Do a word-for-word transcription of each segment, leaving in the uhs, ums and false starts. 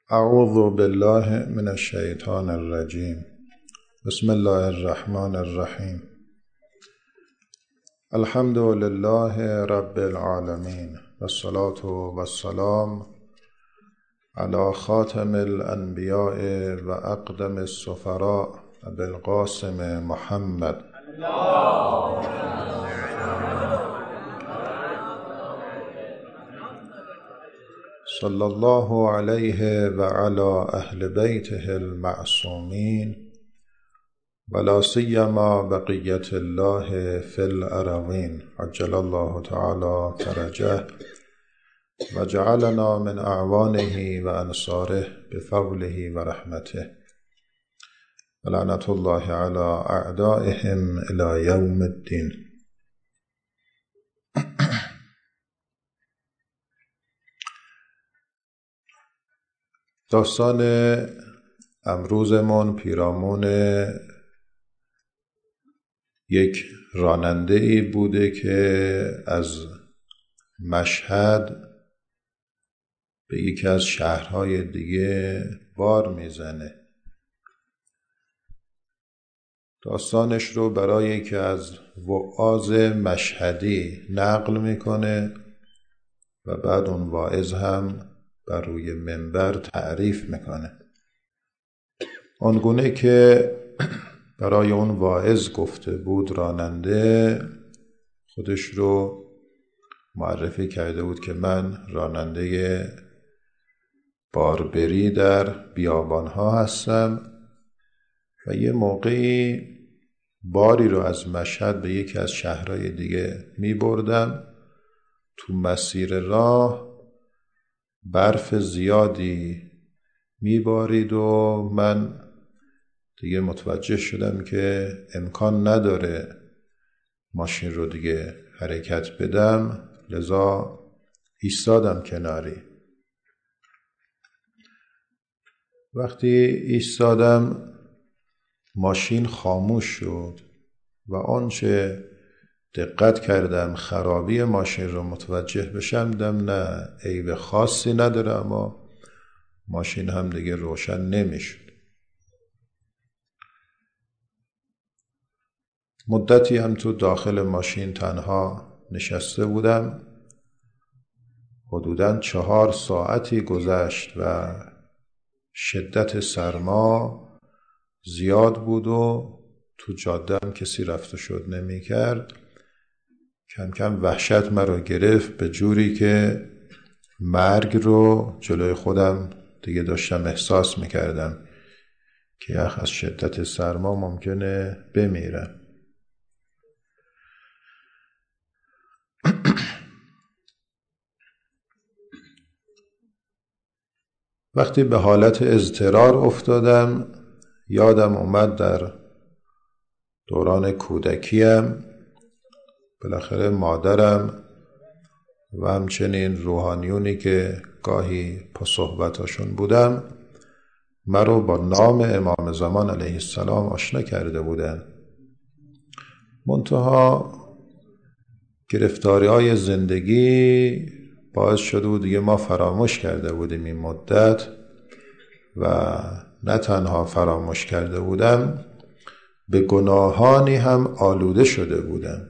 اعوذ بالله من الشیطان الرجیم. بسم الله الرحمن الرحیم. الحمد لله رب العالمین والصلاة والسلام علی خاتم الانبیاء و اقدم السفراء ابوالقاسم محمد صلی الله علیه و علی اهل بیته المعصومین ولا سیما بقیة الله فی الأرضین عجل الله تعالی فرجه و جعلنا من اعوانه و انصاره بفضله و رحمته و لعنة الله علی اعدائهم الی یوم الدین. داستان امروزمون پیرامون یک راننده ای بوده که از مشهد به یکی از شهرهای دیگه بار میزنه. داستانش رو برای یکی از وعاظ مشهدی نقل میکنه و بعد اون واعظ هم بر روی منبر تعریف میکنه. آنگونه که برای اون واعظ گفته بود، راننده خودش رو معرفی کرده بود که من راننده باربری در بیابانها هستم و یه موقعی باری رو از مشهد به یکی از شهرهای دیگه می بردم. تو مسیر راه برف زیادی می بارید و من دیگه متوجه شدم که امکان نداره ماشین رو دیگه حرکت بدم، لذا ایستادم کناری. وقتی ایستادم ماشین خاموش شد و آنچه دقت کردم خرابی ماشین رو متوجه بشم دیدم نه عیب خاصی نداره، اما ماشین هم دیگه روشن نمیشد. مدتی هم تو داخل ماشین تنها نشسته بودم. حدوداً چهار ساعتی گذشت و شدت سرما زیاد بود و تو جاده هم کسی رفت و شد نمی کرد. کم کم وحشت مرا گرفت به جوری که مرگ رو جلوی خودم دیگه داشتم احساس میکردم که یخ از شدت سرما ممکنه بمیرم. وقتی به حالت اضطرار افتادم یادم اومد در دوران کودکیم بالاخره مادرم و همچنین روحانیونی که گاهی پا صحبتاشون بودم مرا با نام امام زمان علیه السلام آشنا کرده بودن. منتها گرفتاری های زندگی باعث شده بود دیگه ما فراموش کرده بودیم این مدت و نه تنها فراموش کرده بودم، به گناهانی هم آلوده شده بودم.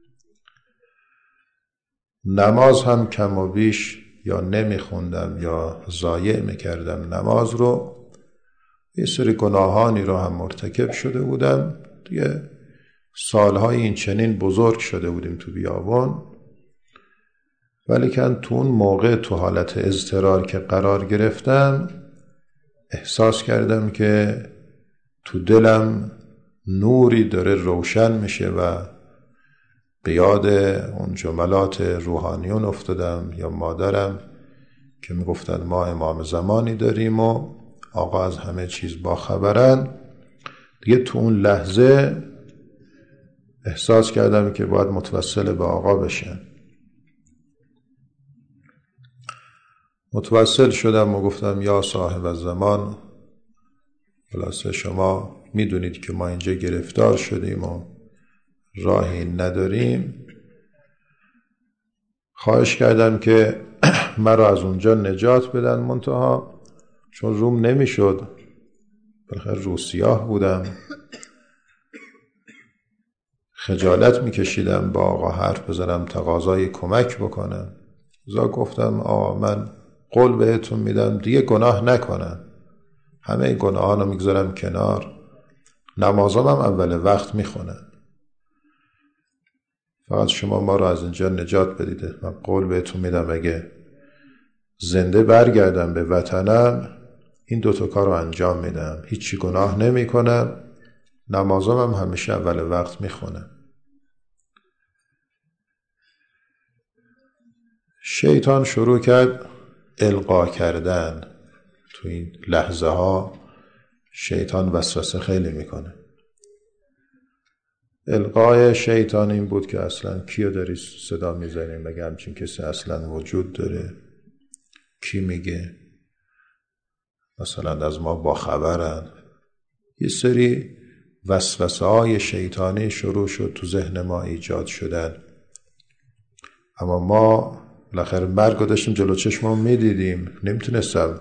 نماز هم کم و بیش یا نمیخوندم یا ضایع میکردم نماز رو. یه سری گناهانی رو هم مرتکب شده بودم. دیگه سالهای این چنین بزرگ شده بودیم تو بیابان، ولی که تو اون موقع تو حالت اضطرار که قرار گرفتم احساس کردم که تو دلم نوری داره روشن میشه و به یاد اون جملات روحانیون افتادم یا مادرم که میگفتن ما امام زمانی داریم و آقا از همه چیز باخبرن. دیگه تو اون لحظه احساس کردم که باید متوسل به آقا بشم. متوسل شدم و گفتم یا صاحب الزمان، خلاصه شما میدونید که ما اینجا گرفتار شدیم و راهی نداریم. خواهش کردم که مرا از اونجا نجات بدن. منتها چون روم نمیشد، بالاخره روسیاه بودم، خجالت میکشیدم با آقا حرف بزنم، تقاضای کمک بکنم. زا گفتم آقا من قول بهتون میدم دیگه گناه نکنم، همه گناهانو میگذارم کنار، نمازام هم اول وقت میخونم، فقط شما ما رو از اینجا نجات بدیده. من قول بهتون میدم اگه زنده برگردم به وطنم این دوتا کار رو انجام میدم، هیچی گناه نمی کنم، نمازام هم همیشه اول وقت میخونم. شیطان شروع کرد القا کردن. تو این لحظه ها شیطان وسوسه خیلی میکنه. القای شیطان این بود که اصلا کیو داری صدا میزنی، مگه همچین کسی اصلا وجود داره؟ کی میگه مثلا از ما باخبرن؟ یه سری وسوسه های شیطانی شروع شد تو ذهن ما ایجاد شدن، اما ما بالاخره مرگ رو داشتیم جلو چشممون میدیدیم، نمیتونستم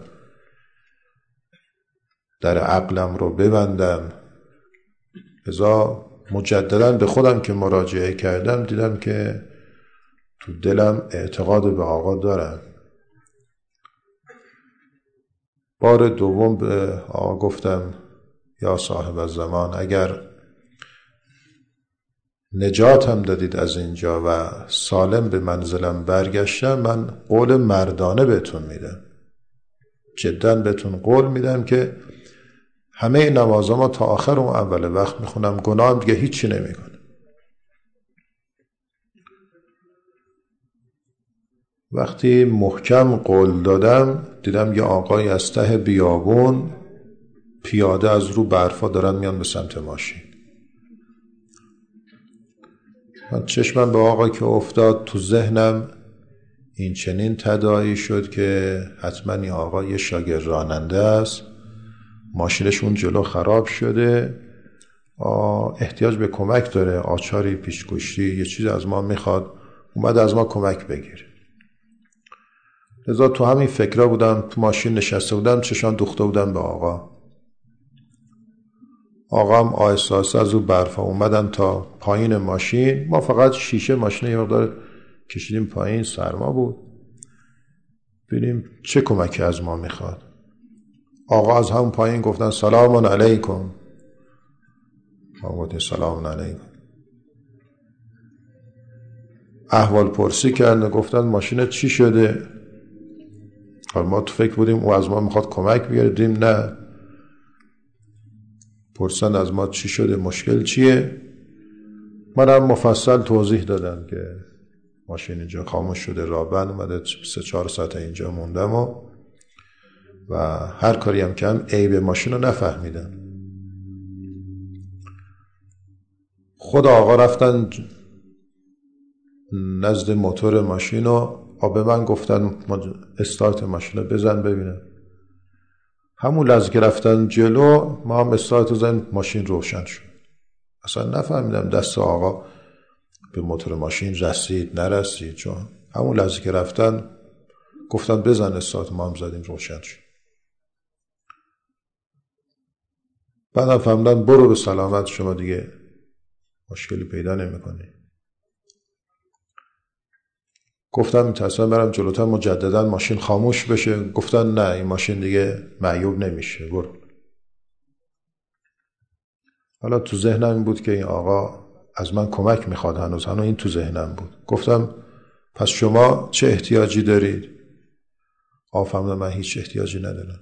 در عقلم رو ببندم. لذا مجددا به خودم که مراجعه کردم دیدم که تو دلم اعتقاد به آقا دارم. بار دوم به آقا گفتم یا صاحب الزمان اگر نجاتم دادید از اینجا و سالم به منزلم برگشتم، من قول مردانه بهتون میدم، جدا بهتون قول میدم که همه نمازامو تا آخر اون اول وقت میخونم، گناهم دیگه هیچی نمیکنه. وقتی محکم قول دادم دیدم یه آقای از ته بیابون پیاده از رو برفا دارن میان به سمت ماشین. من چشمم به آقا که افتاد تو ذهنم این چنین تداعی شد که حتما این آقا یه شاگرد راننده است، ماشینش اون جلو خراب شده، احتیاج به کمک داره، آچاری پیشکشی یه چیز از ما میخواد، اومد از ما کمک بگیره. لذا تو همین فکرها بودم، تو ماشین نشسته بودم، چشان دوخته بودم به آقا. آقا هم آهسته آهسته از اون برفا اومدن تا پایین ماشین. ما فقط شیشه ماشین یه مقدار کشیدیم پایین، سرما بود، ببینیم چه کمکی از ما میخواد. آقا از هم پایین گفتن سلام علیکم. ما گفتیم سلام علیکم. احوال پرسی کردن، گفتن ماشینت چی شده؟ حالا ما تو فکر بودیم او از ما میخواد کمک بیاره، دیدیم نه. پرسن از ما چی شده، مشکل چیه؟ من هم مفصل توضیح دادم که ماشین اینجا خاموش شده، رابند اومده، سه چهار ساعت اینجا موندم و و هر کاری هم که هم عیب ماشین رو نفهمیدم. خود آقا رفتن نزد موتور ماشین و به من گفتن استارت ماشین رو بزن ببینم. همون لحظه که رفتن جلو ما هم استارت رو زدیم، ماشین روشن شد. اصلا نفهمیدم دست آقا به موتور ماشین رسید نرسید، چون همون لحظه که رفتن گفتن بزن استارت، ما هم زدیم روشن شد. بعدم فهمیدن برو به سلامت، شما دیگه مشکلی پیدا نمی‌کنی. گفتم میترسم برم جلوتر مجددا ماشین خاموش بشه. گفتن نه این ماشین دیگه معیوب نمیشه، برو. حالا تو ذهنم این بود که این آقا از من کمک میخواد، هنوز هنوز این تو ذهنم بود. گفتم پس شما چه احتیاجی دارید؟ آقا فهمیدم من هیچ احتیاجی ندارم.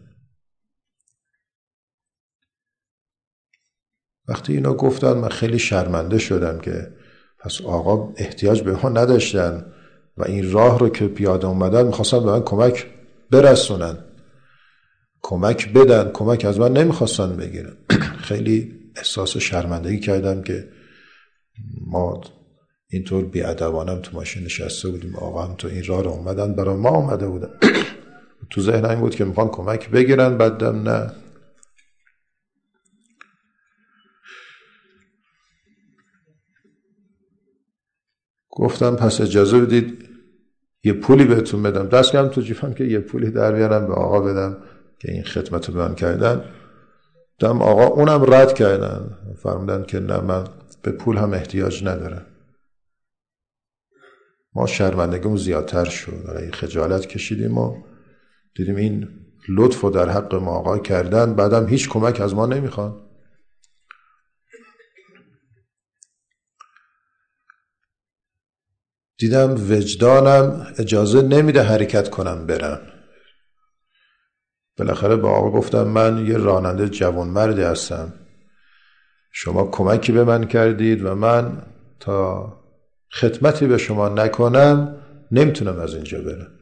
وقتی اینا گفتن من خیلی شرمنده شدم که پس آقا احتیاج به ما نداشتن و این راه رو که پیاده اومدن میخواستن به من کمک برسونن، کمک بدن، کمک از من نمیخواستن بگیرن. خیلی احساس شرمندگی کردم که ما اینطور بی‌ادبانه تو ماشین نشسته بودیم، آقا هم تو این راه رو اومدن برای ما اومده بودن. تو ذهنم این بود که میخوان کمک بگیرن، بعدم نه. گفتم پس اجازه بدید یه پولی بهتون بدم. دست کردم تو جیبم که یه پولی در بیارم به آقا بدم، که این خدمت رو به من کردن، دم آقا اونم رد کردن، فرمودن که نه، من به پول هم احتیاج ندارم. ما شرمندگیمون زیادتر شد، این خجالت کشیدیم و دیدیم این لطف رو در حق ما آقا کردن، بعدم هیچ کمک از ما نمیخوان. دیدم وجدانم اجازه نمیده حرکت کنم برم. بالاخره با آقا گفتم من یه راننده جوانمردی هستم، شما کمکی به من کردید و من تا خدمتی به شما نکنم نمیتونم از اینجا برم.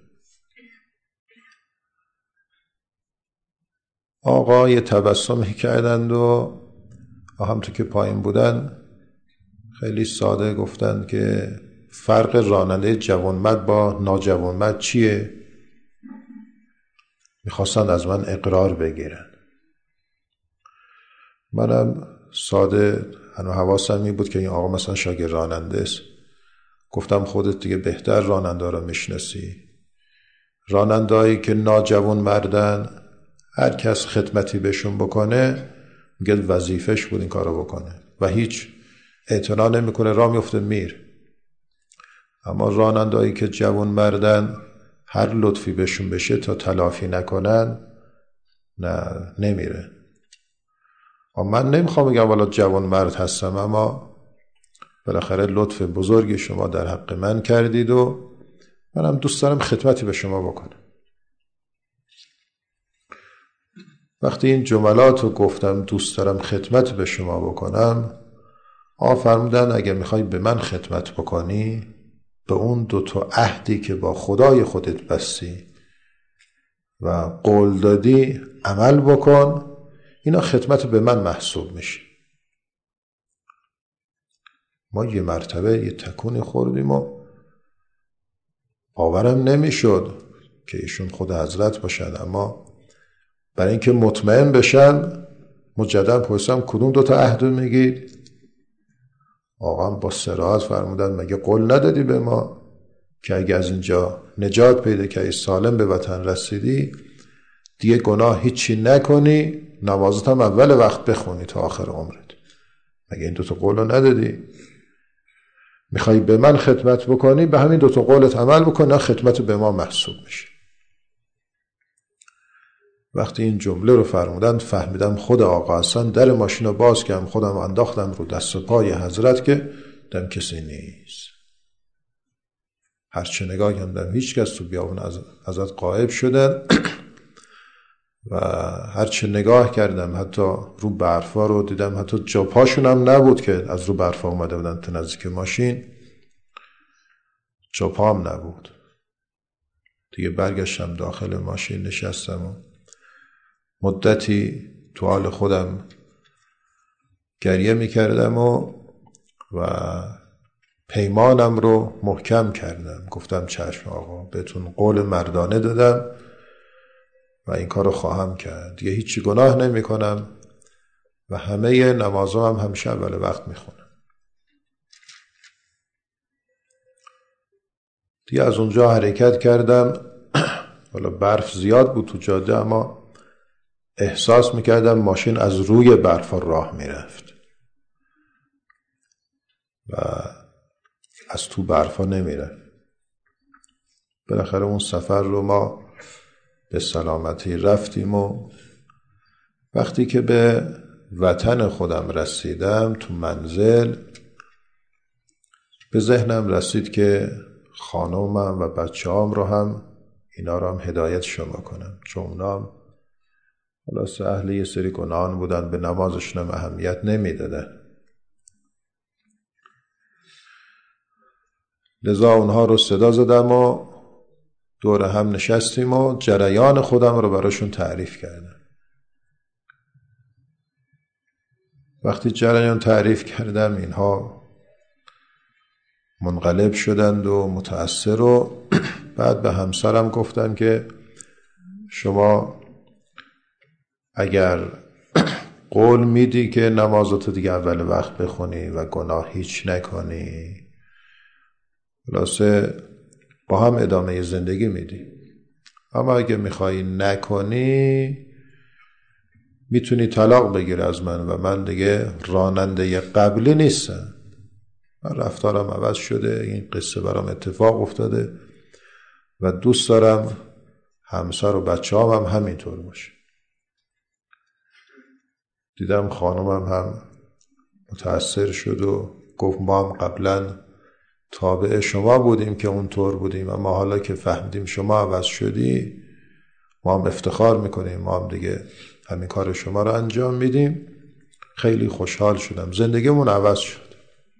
آقا یه تبسمی کردند و همونطور که پایین بودن خیلی ساده گفتند که فرق راننده جوانمرد با ناجوانمرد چیه؟ میخواستند از من اقرار بگیرن. منم ساده هنو حواسم این بود که این آقا مثلا شاگرد راننده است. گفتم خودت دیگه بهتر راننده رو میشناسی. رانندهایی که ناجوانمردن هر کس خدمتی بهشون بکنه میگه وظیفش بود این کارو بکنه و هیچ اعتنا نمیکنه، راه میفته میر. اما رانندهایی که جوانمردن هر لطفی بهشون بشه تا تلافی نکنن نه نمیره. من نمیخوام بگم والا جوانمرد هستم، اما بالاخره لطف بزرگی شما در حق من کردید و منم دوست دارم خدمتی به شما بکنم. وقتی این جملات رو گفتم دوست دارم خدمت به شما بکنم، آقا فرمودن اگر میخوای به من خدمت بکنی به اون دو تا عهدی که با خدای خودت بستی و قول دادی عمل بکن، اینا خدمت به من محسوب میشه. ما یه مرتبه یه تکونی خوردیم و باورم نمیشد که ایشون خود حضرت باشن، اما برای اینکه مطمئن بشن مجدد پرسیدم کدوم دو تا عهد میگید؟ آقا با صراحت فرمودن مگه قول ندادی به ما که اگه از اینجا نجات پیدا کردی سالم به وطن رسیدی دیگه گناه هیچی نکنی، نمازت هم اول وقت بخونی تا آخر عمرت؟ مگه این دوتا قول رو ندادی؟ میخوای به من خدمت بکنی به همین دوتا قولت عمل بکن، خدمت به ما محسوب میشه. وقتی این جمله رو فرمودن فهمیدم خود آقا هستن. در ماشین رو باز کردم، خودم انداختم رو دست و پای حضرت که دم کسی نیست. هرچه نگاه کردم هیچ کس تو بیابون ازت غایب شدن و هرچه نگاه کردم حتی رو برفا رو دیدم، حتی جاپاشون هم نبود که از رو برفا اومده بودن تا نزدیک ماشین، جاپا هم نبود. دیگه برگشتم داخل ماشین نشستم و مدتی تو حال خودم گریه میکردم و و پیمانم رو محکم کردم. گفتم چشم آقا، بهتون قول مردانه دادم و این کار رو خواهم کرد، دیگه هیچی گناه نمی کنم و همه نمازم هم همیشه اول وقت میخونم. دیگه از اونجا حرکت کردم. حالا برف زیاد بود تو جاده، اما احساس میکردم ماشین از روی برف راه میرفت و از تو برفا نمیرفت. بالاخره اون سفر رو ما به سلامتی رفتیم و وقتی که به وطن خودم رسیدم تو منزل به ذهنم رسید که خانومم و بچه هام رو هم اینا رو هم هدایت شما کنم، چون اونا هم خلاص اهل یه سری گناهان بودن، به نمازشون هم اهمیت نمی دادن. لذا اونها رو صدا زدم و دور هم نشستیم و جریان خودم رو براشون تعریف کردم. وقتی جریان تعریف کردم اینها منقلب شدند و متأثر و بعد به همسرم گفتن که شما اگر قول میدی که نمازاتو دیگه اول وقت بخونی و گناه هیچ نکنی، خلاصه با هم ادامه زندگی میدی، اما اگه میخوایی نکنی میتونی طلاق بگیر از من و من دیگه راننده قبلی نیستم. من رفتارم عوض شده، این قصه برام اتفاق افتاده و دوست دارم همسر و بچه هم, هم همینطور باشه. دیدم خانمم هم متأثر شد و گفت ما هم قبلا تابع شما بودیم که اونطور بودیم، اما حالا که فهمیدیم شما عوض شدی ما هم افتخار میکنیم، ما هم دیگه همین کار شما رو انجام میدیم. خیلی خوشحال شدم، زندگیمون عوض شد.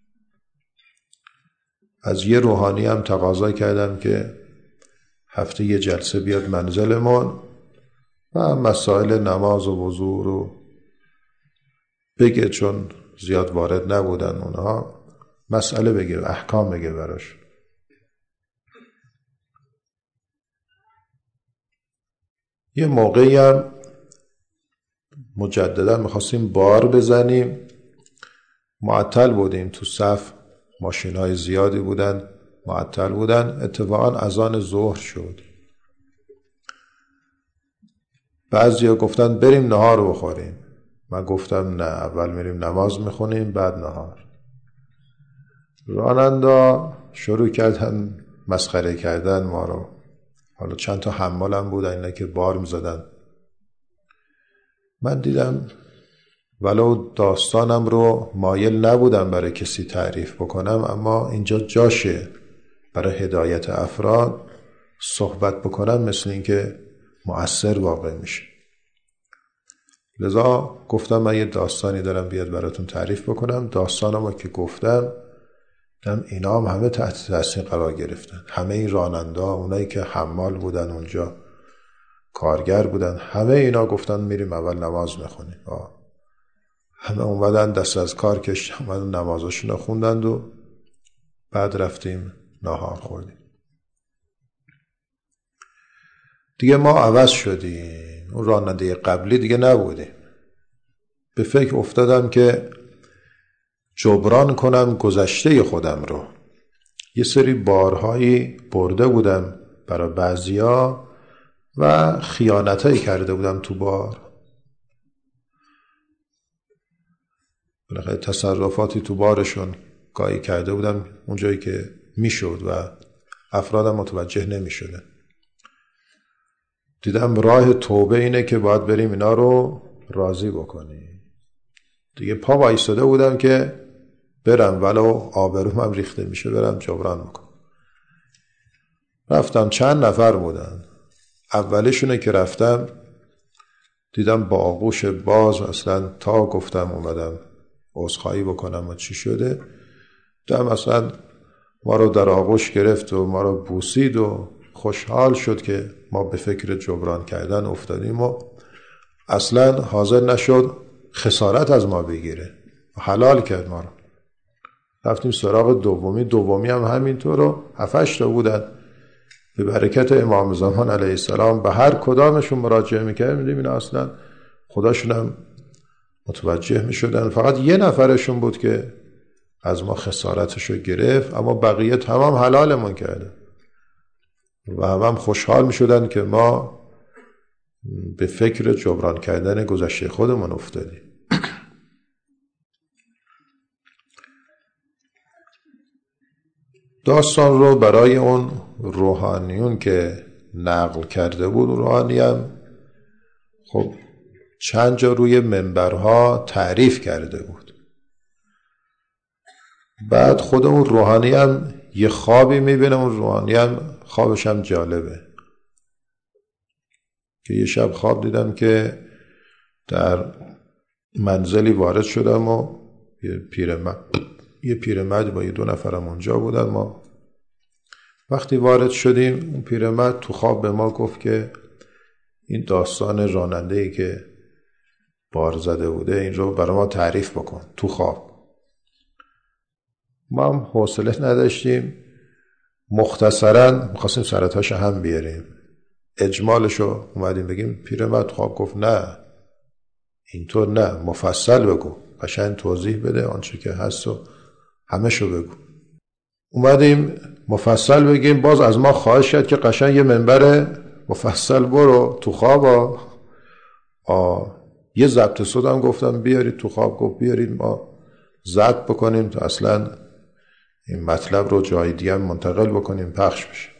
از یه روحانی هم تقاضا کردم که هفته یه جلسه بیاد منزلمون و مسائل نماز و وضو رو بگه، چون زیاد وارد نبودن اونها، مسئله بگه، احکام بگه براش. یه موقعی هم مجددا میخواستیم بار بزنیم، معطل بودیم، تو صف ماشین‌های زیادی بودن، معطل بودن. اتفاقا اذان ظهر شد. بعضیا گفتن بریم نهار رو بخوریم. من گفتم نه، اول میریم نماز میخونیم بعد نهار. راننده شروع کردن مسخره کردن ما رو. حالا چند تا حمالم بودن اینا که بار میزدن. من دیدم ولو داستانم رو مایل نبودم برای کسی تعریف بکنم، اما اینجا جاشه برای هدایت افراد صحبت بکنم، مثل این که مؤثر واقع میشه. لذا گفتم من یه داستانی دارم بیاد براتون تعریف بکنم. داستانمو که گفتم دیدم اینا هم همه تحت تاثیر قرار گرفتن. همه این راننده ها، اونایی که حمال بودن اونجا، کارگر بودن، همه اینا گفتن میریم اول نماز میخونیم. همه اومدن دست از کار کشتن، اومدن نمازاشون رو خوندند و بعد رفتیم ناهار خوردیم. دیگه ما عوض شدیم، اون راننده قبلی دیگه نبودیم. به فکر افتادم که جبران کنم گذشته خودم رو. یه سری بارهایی برده بودم برای بعضیا و خیانتایی کرده بودم تو بار. بالاخره تصرفاتی تو بارشون گاهی کرده بودم اونجایی که میشد و افرادم متوجه نمیشدن. دیدم راه توبه اینه که باید بریم اینا رو راضی بکنیم. دیگه پا وایساده بودم که برم ولو آبروم هم ریخته میشه برم جبران بکنم. رفتم، چند نفر بودن. اولشونه که رفتم دیدم با آغوش باز، اصلا تا گفتم اومدم عذرخواهی بکنم و چی شده، دیدم اصلا ما رو در آغوش گرفت و ما رو بوسید و خوشحال شد که ما به فکر جبران کردن افتادیم و اصلا حاضر نشد خسارت از ما بگیره، حلال کرد ما رو. رفتیم سراغ دومی، دومی هم همینطور و هفتش تا بودن. به برکت امام زمان علیه السلام به هر کدامشون مراجعه میکرد، میدیم این اصلا خداشون هم متوجه میشدن. فقط یه نفرشون بود که از ما خسارتشو گرفت، اما بقیه تمام حلالمون کرده و هم, هم خوشحال میشدن که ما به فکر جبران کردن گذشته خودمون افتادیم. داستان رو برای اون روحانیون که نقل کرده بود، روحانی هم خب چند جا روی منبرها تعریف کرده بود. بعد خود اون روحانی هم یه خوابی میبینه. اون روحانی هم خوابش هم جالبه که یه شب خواب دیدم که در منزلی وارد شدم و یه پیرمرد یه پیرمرد با یه دو نفرم اونجا بودن. ما وقتی وارد شدیم اون پیرمرد تو خواب به ما گفت که این داستان راننده‌ای که بار زده بوده این رو برای ما تعریف بکن تو خواب. ما هم حوصله نداشتیم، مختصرا می‌خواستیم سرتاش هم بیاریم، اجمالشو اومدیم بگیم. پیرمرد خواب گفت نه اینطور نه، مفصل بگو، قشنگ توضیح بده آنچه که هست و همه شو بگو. اومدیم مفصل بگیم، باز از ما خواهش کرد که قشنگ یه منبر مفصل برو تو خواب. آه یه ضبط صوت هم گفتم بیارید تو خواب، گفت بیارید ما ضبط بکنیم تا اصلا این مطلب رو جای دیگه منتقل بکنیم پخش بشه.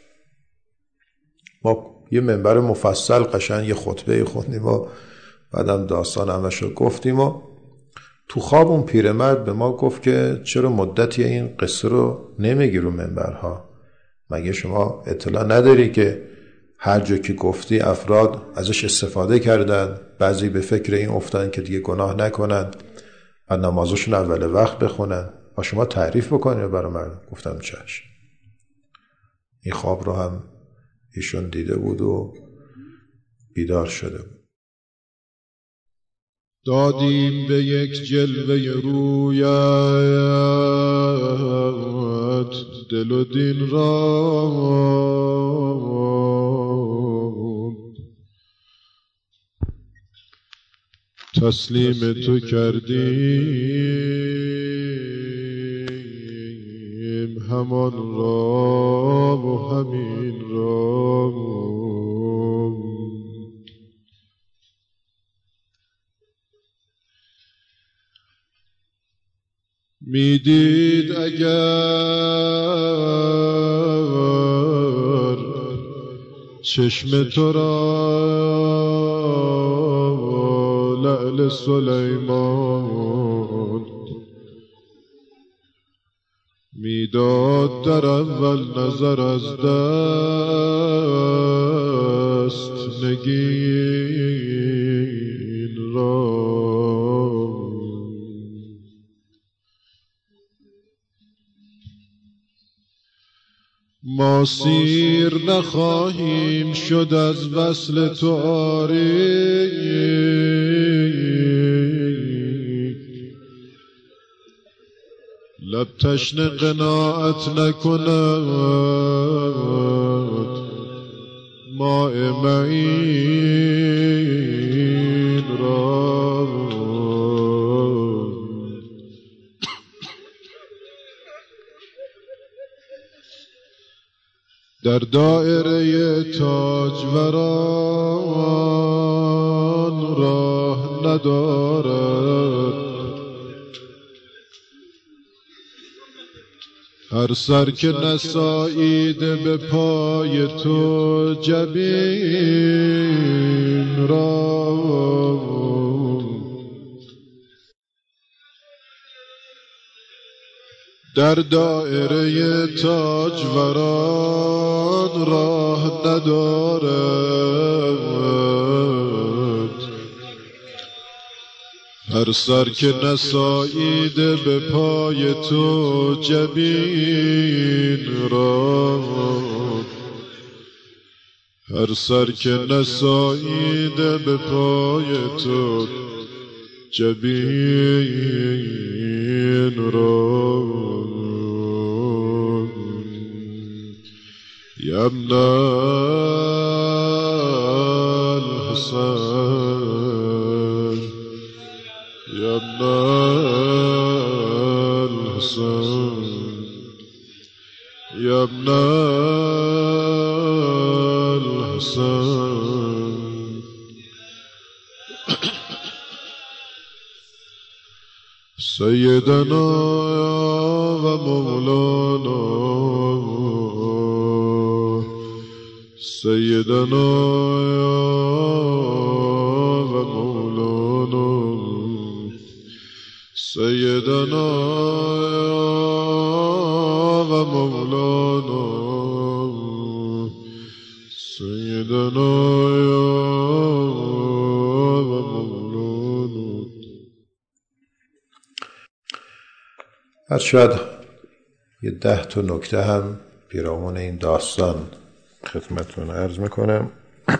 ما یه منبر مفصل قشنگ یه خطبه خوندیم و بعدم داستان همش رو گفتیم و تو خواب اون پیرمرد به ما گفت که چرا مدتی این قصه رو نمیگی رو منبرها؟ مگه شما اطلاع نداری که هر جا که گفتی افراد ازش استفاده کردن، بعضی به فکر این افتادن که دیگه گناه نکنن و نمازشون اول وقت بخونن و شما تعریف بکنید برای من. گفتم چشم. این خواب رو هم ایشون دیده بود و بیدار شده بود. دادیم به یک جلوه رویت دل و دین را، تسلیم تو کردیم همان را و همین را. میدید اگر چشم تو را لعل سلیمان، میداد در اول نظر از دست نگین را. ما سیر نخواهیم شد از وصل تو آری، لب تشنه قناعت نکند ماء معین را. در دایره تاجوران راه ندارد، هر سر که نساییده به پای تو جبین را. در دایره تاجوران راه ندارد، هر سر که نساییده به پای تو جبین را. هر سر که نساییده به پای تو جبین را. یا ابن الحسن، یا ابن الحسن، یا ابن الحسن. سیدنا و مولانا، سیدنا و مولانا، سیدنا و مولانا، سیدنا و مولانا. از شاید یه ده تا نکته هم پیرامون این داستان خدمتتون عرض میکنم.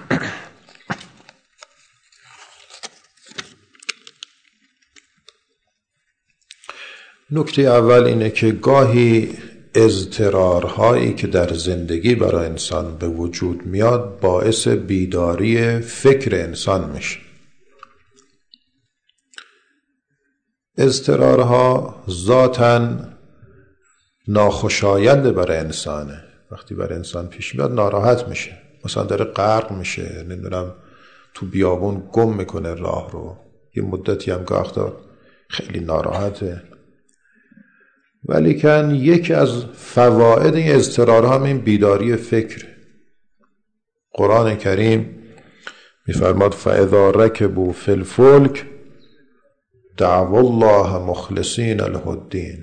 نکته اول اینه که گاهی اضطرارهایی که در زندگی برای انسان به وجود میاد باعث بیداری فکر انسان میشه. اضطرارها ذاتاً ناخوشایند برای انسانه. وقتی برای انسان پیش میاد ناراحت میشه، مثلا داره غرق میشه، نمیدونم تو بیابون گم میکنه راه رو، یه مدتی هم گاهتا خیلی ناراحته. ولیکن یکی از فواید این اضطرارها هم این بیداری فکر. قرآن کریم میفرماد فاذا رکبوا فی الفلک دعوا الله مخلصین له الدین.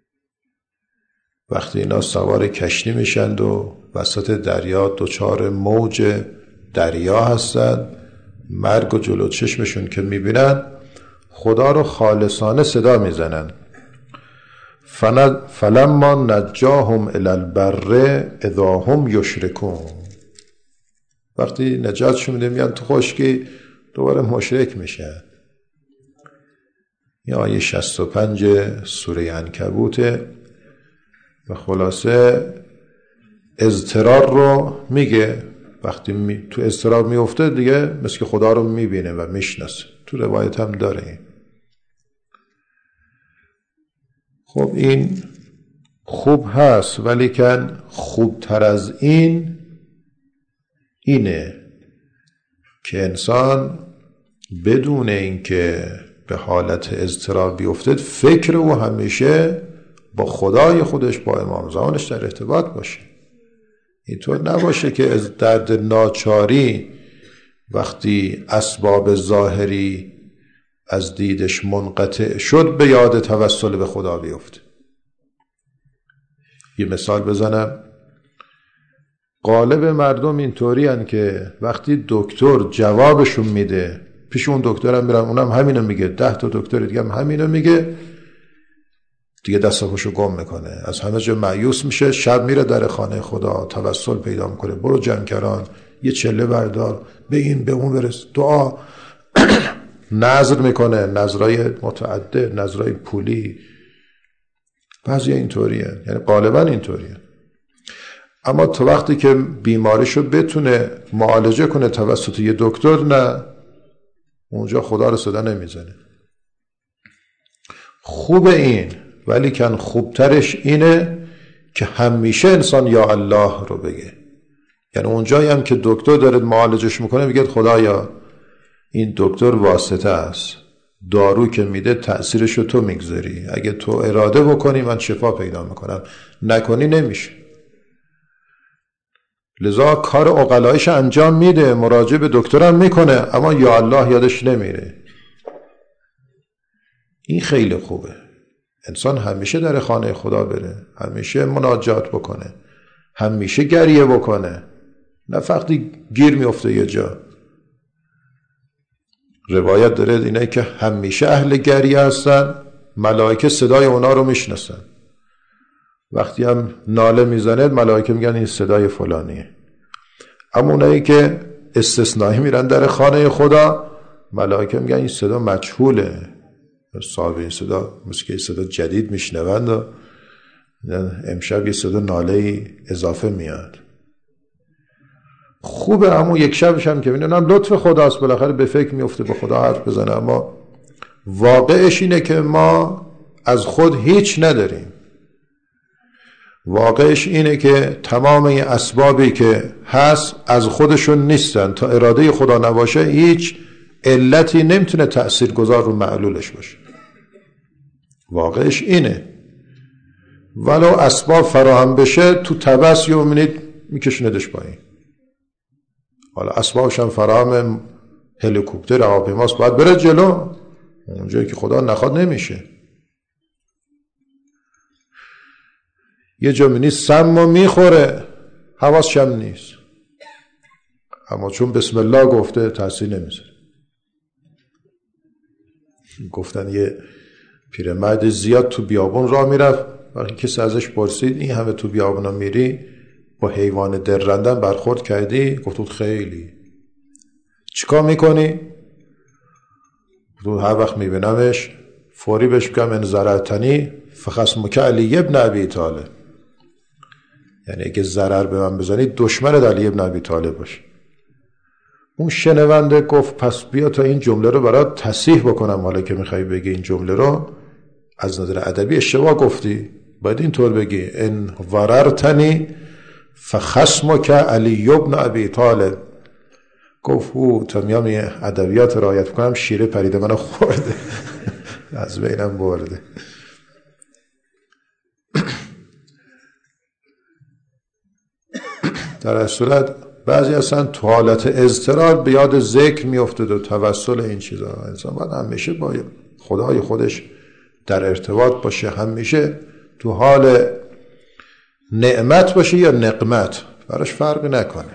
وقتی اینا سوار کشتی میشند و وسط دریا دچار موج دریا هستند، مرگ و جلو چشمشون که میبینن خدا رو خالصانه صدا میزنن. فلما نجاهم الی البر اذا هم یشرکون. وقتی نجاتشون میده میان تو خشکی دوباره مشرک میشن. این آیه شصت و پنج سوره عنکبوته و خلاصه اضطرار رو میگه. وقتی می... تو اضطرار میفته دیگه مثل که خدا رو میبینه و میشناسه. تو روایت هم داره. خب این خوب هست، ولیکن خوبتر از این اینه که انسان بدون اینکه به حالت اضطرار بیفته فکر او همیشه با خدای خودش، با امام زمانش در ارتباط باشه. اینطور نباشه که از درد ناچاری وقتی اسباب ظاهری از دیدش منقطع شد به یاد توسل به خدا بیفته. یه مثال بزنم. غالب مردم اینطوری هن که وقتی دکتر جوابشون میده پیش اون دکترم میرن، اونم همینو میگه، ده تا دکتر دیگه هم همینو میگه، دیگه دست و پاشو گم میکنه، از همه جا مایوس میشه. شب میره در خانه خدا توسل پیدا میکنه، برو جمکران یه چله بردار، به این به اون برس، دعا نظر میکنه، نظرهای متعدد، نظرهای پولی. بعضی اینطوریه، یعنی غالبا اینطوریه. اما تو وقتی که بیماریشو بتونه معالجه کنه توسط یه دکتر، نه، اونجا خدا رو صدا نمیزنه. خوب این، ولی کن خوبترش اینه که همیشه انسان یا الله رو بگه. یعنی اونجایی هم که دکتر داره معالجش میکنه میگه خدایا این دکتر واسطه است، دارو که میده تأثیرشو تو میگذاری، اگه تو اراده بکنی من شفا پیدا میکنم، نکنی نمیشه. لذا کار عقلایش انجام میده، مراجعه به دکترم میکنه، اما یا الله یادش نمیره. این خیلی خوبه. انسان همیشه در خانه خدا بره، همیشه مناجات بکنه، همیشه گریه بکنه، نه فقطی گیر میفته یه جا. روایت داره اینه که همیشه اهل گریه هستن، ملائکه صدای اونا رو میشناسن. وقتی هم ناله میزنه ملائکه میگن این صدای فلانیه. اما اونایی که استثنایی میرن در خانه خدا، ملائکه میگن این صدا مجهوله، صاحب این صدا مثل که صدا جدید میشنوند و امشب یه صدا ناله اضافه میاد. خوبه، اما یک شبش هم که میدونم لطف خداست، بالاخره به فکر میفته به خدا حرف بزنه. اما واقعش اینه که ما از خود هیچ نداریم. واقعش اینه که تمام این اسبابی که هست از خودشون نیستن. تا اراده خدا نباشه هیچ علتی نمیتونه تأثیر گذار رو معلولش باشه. واقعش اینه. ولو اسباب فراهم بشه تو تبس یه امید میکشوندش پایین. حالا اسبابش هم فراهم، هلیکوپتر، هواپیماست، باید بره جلو. اونجایی که خدا نخواد نمیشه. یه جا می نیست سم میخوره، حواسش هم نیست، اما چون بسم الله گفته تاثیر نمیذاره. گفتن یه پیرمرد زیاد تو بیابون راه میرفت، وقتی کسی ازش پرسید این همه تو بیابونا میری با حیوان درندن برخورد کردی؟ گفت خیلی. چیکار میکنی؟ گفت هر وقت میبینمش فوری بهش میگم ان زرعتنی فخصمک علی ابن ابی طالب. یعنی اگه ضرر به من بزنی دشمن علی ابن ابی طالب باشه. اون شنونده گفت پس بیا تا این جمله رو برات تصحیح بکنم. حالا که میخوای بگی این جمله رو از نظر ادبی اشتباه گفتی، باید اینطور بگی ان ضررتنی فخصمک علی ابن ابی طالب. گفت او تا میام یه ادبیات رعایت کنم شیره پریده منو خورده از بینم برده. در این صورت بعضی اصلا تو حالت اضطرار به یاد ذکر میافتد و توسل این چیزا. انسان باید همیشه با خدای خودش در ارتباط باشه، همیشه تو حال نعمت باشه یا نقمت، براش فرق نکنه.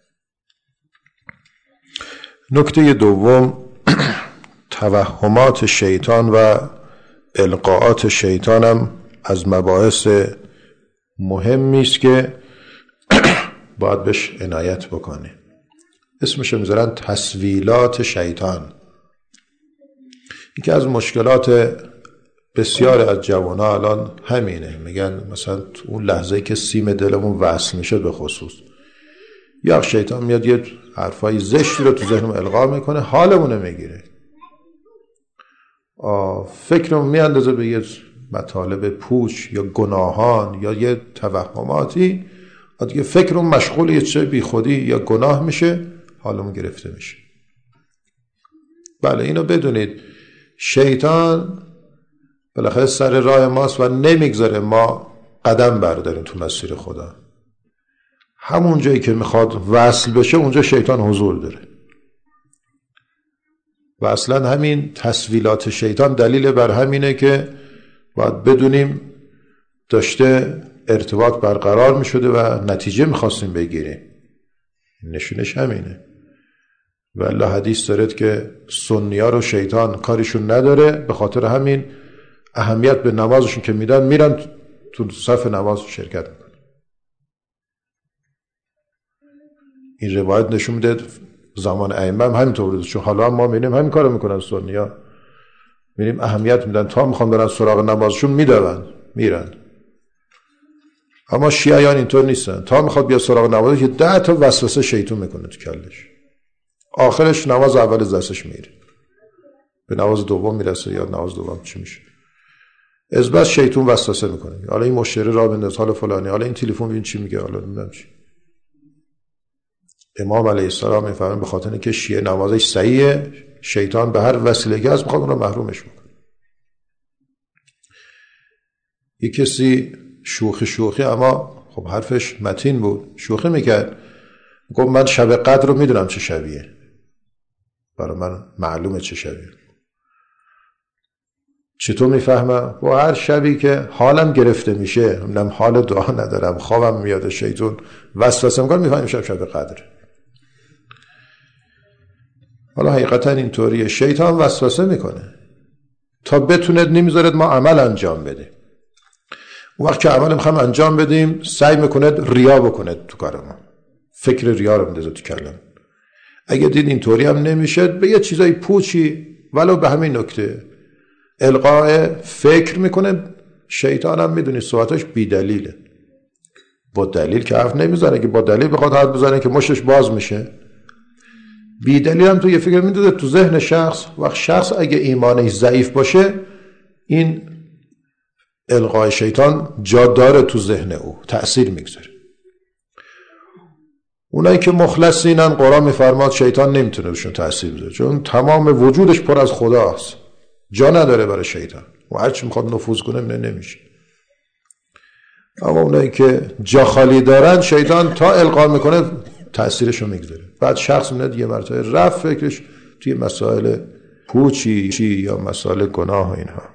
نکته دوم توهمات شیطان و القاءات شیطان هم از مباحث مهمی است که باید بهش عنایت بکنه. اسمش میذارن تسویلات شیطان. یکی از مشکلات بسیار از جوانها الان همینه، میگن مثلا تو اون لحظه‌ای که سیم دلمون وصل میشه به خصوص، یا شیطان میاد یه حرفای زشتی رو تو ذهنمون القا میکنه، حالمون میگیره، فکرمون میاندازه به یه مطالب پوچ یا گناهان یا یه توهماتی، دیگه فکرمون مشغول یه چه بی خودی یا گناه میشه، حالمون گرفته میشه. بله اینو بدونید، شیطان بالاخره سر راه ماست و نمیگذاره ما قدم برداریم تو مسیر خدا. همون جایی که میخواد وصل بشه اونجا شیطان حضور داره و اصلا همین تسویلات شیطان دلیل بر همینه که باید بدونیم داشته ارتباط برقرار میشده و نتیجه میخواستیم بگیریم. نشونش همینه. و الله حدیث دارد که سنی‌ها رو شیطان کارشون نداره، به خاطر همین اهمیت به نمازشون که میدن میرن تو صف نماز شرکت میکنن. این روایت نشون میده زمان ائمه هم همینطور بوده، چون حالا هم ما میبینیم همین کارو میکنن سنی‌ها، میبینیم اهمیت میدن، تا میخوان برن سراغ نمازشون میدون میرن. اما شیعیان اینطور نیستن، تا میخواد بیا سراغ نماز که ده تا وسوسه شیطان میکنه تو کلش، آخرش نماز اول از دستش میره، به نماز دوم میرسه یا نماز دوم چی میشه، از بس شیطان وسوسه میکنه، حالا این مشتری را بنداز، حالا فلانی، حالا این تلفن ببین چی میگه، حالا نمیدونم چی. امام علیه السلام میفهمن به خاطر اینکه شیعه نمازش صحیحه، شیطان به هر وسیله‌ای از میخواد اون رو محرومش بکنه. یک کسی شوخی شوخی اما خب حرفش متین بود، شوخی میکرد، گفت من شب قدر رو میدونم چه شبیه، برای من معلومه چه شبیه. چطور میفهمم؟ با هر شبی که حالم گرفته میشه، منم حال دعا ندارم، خوابم میاد، شیطان وسوسه میکنه، میفهمم شب شب قدر. حالا حقیقتا اینطوریه، شیطان وسوسه میکنه تا بتونه نمیذارد ما عمل انجام بدیم. اون وقت که عمل میخوایم انجام بدیم سعی میکنه ریا بکنه تو کار ما، فکر ریا رو میندازه تو کلم. اگه دید اینطوری هم نمیشه، به یه چیزای پوچی ولو به همین نکته القاء فکر میکنه. شیطان هم میدونی صحبتاش بی دلیله، با دلیل که حرف نمیزنه، که با دلیل بخواد حرف بزنه که مشتش باز میشه، بی دلیل هم تو یه فکر میندازه تو ذهن شخص. وقت شخص اگه ایمانش ضعیف باشه، این القای شیطان جا داره تو ذهن او، تأثیر میگذاره. اونایی که مخلصینن قرآن میفرماد شیطان نمیتونه بهشون تأثیر بذاره، چون تمام وجودش پر از خداست، جا نداره برای شیطان و هرچی میخواد نفوذ کنه منه نمیشه. اما اونایی که جا خالی دارن، شیطان تا القا میکنه تأثیرشو میگذاره. بعد شخص میاد یه مرتبه رفت فکرش توی مسائل پوچی یا مسائل گناه و اینها.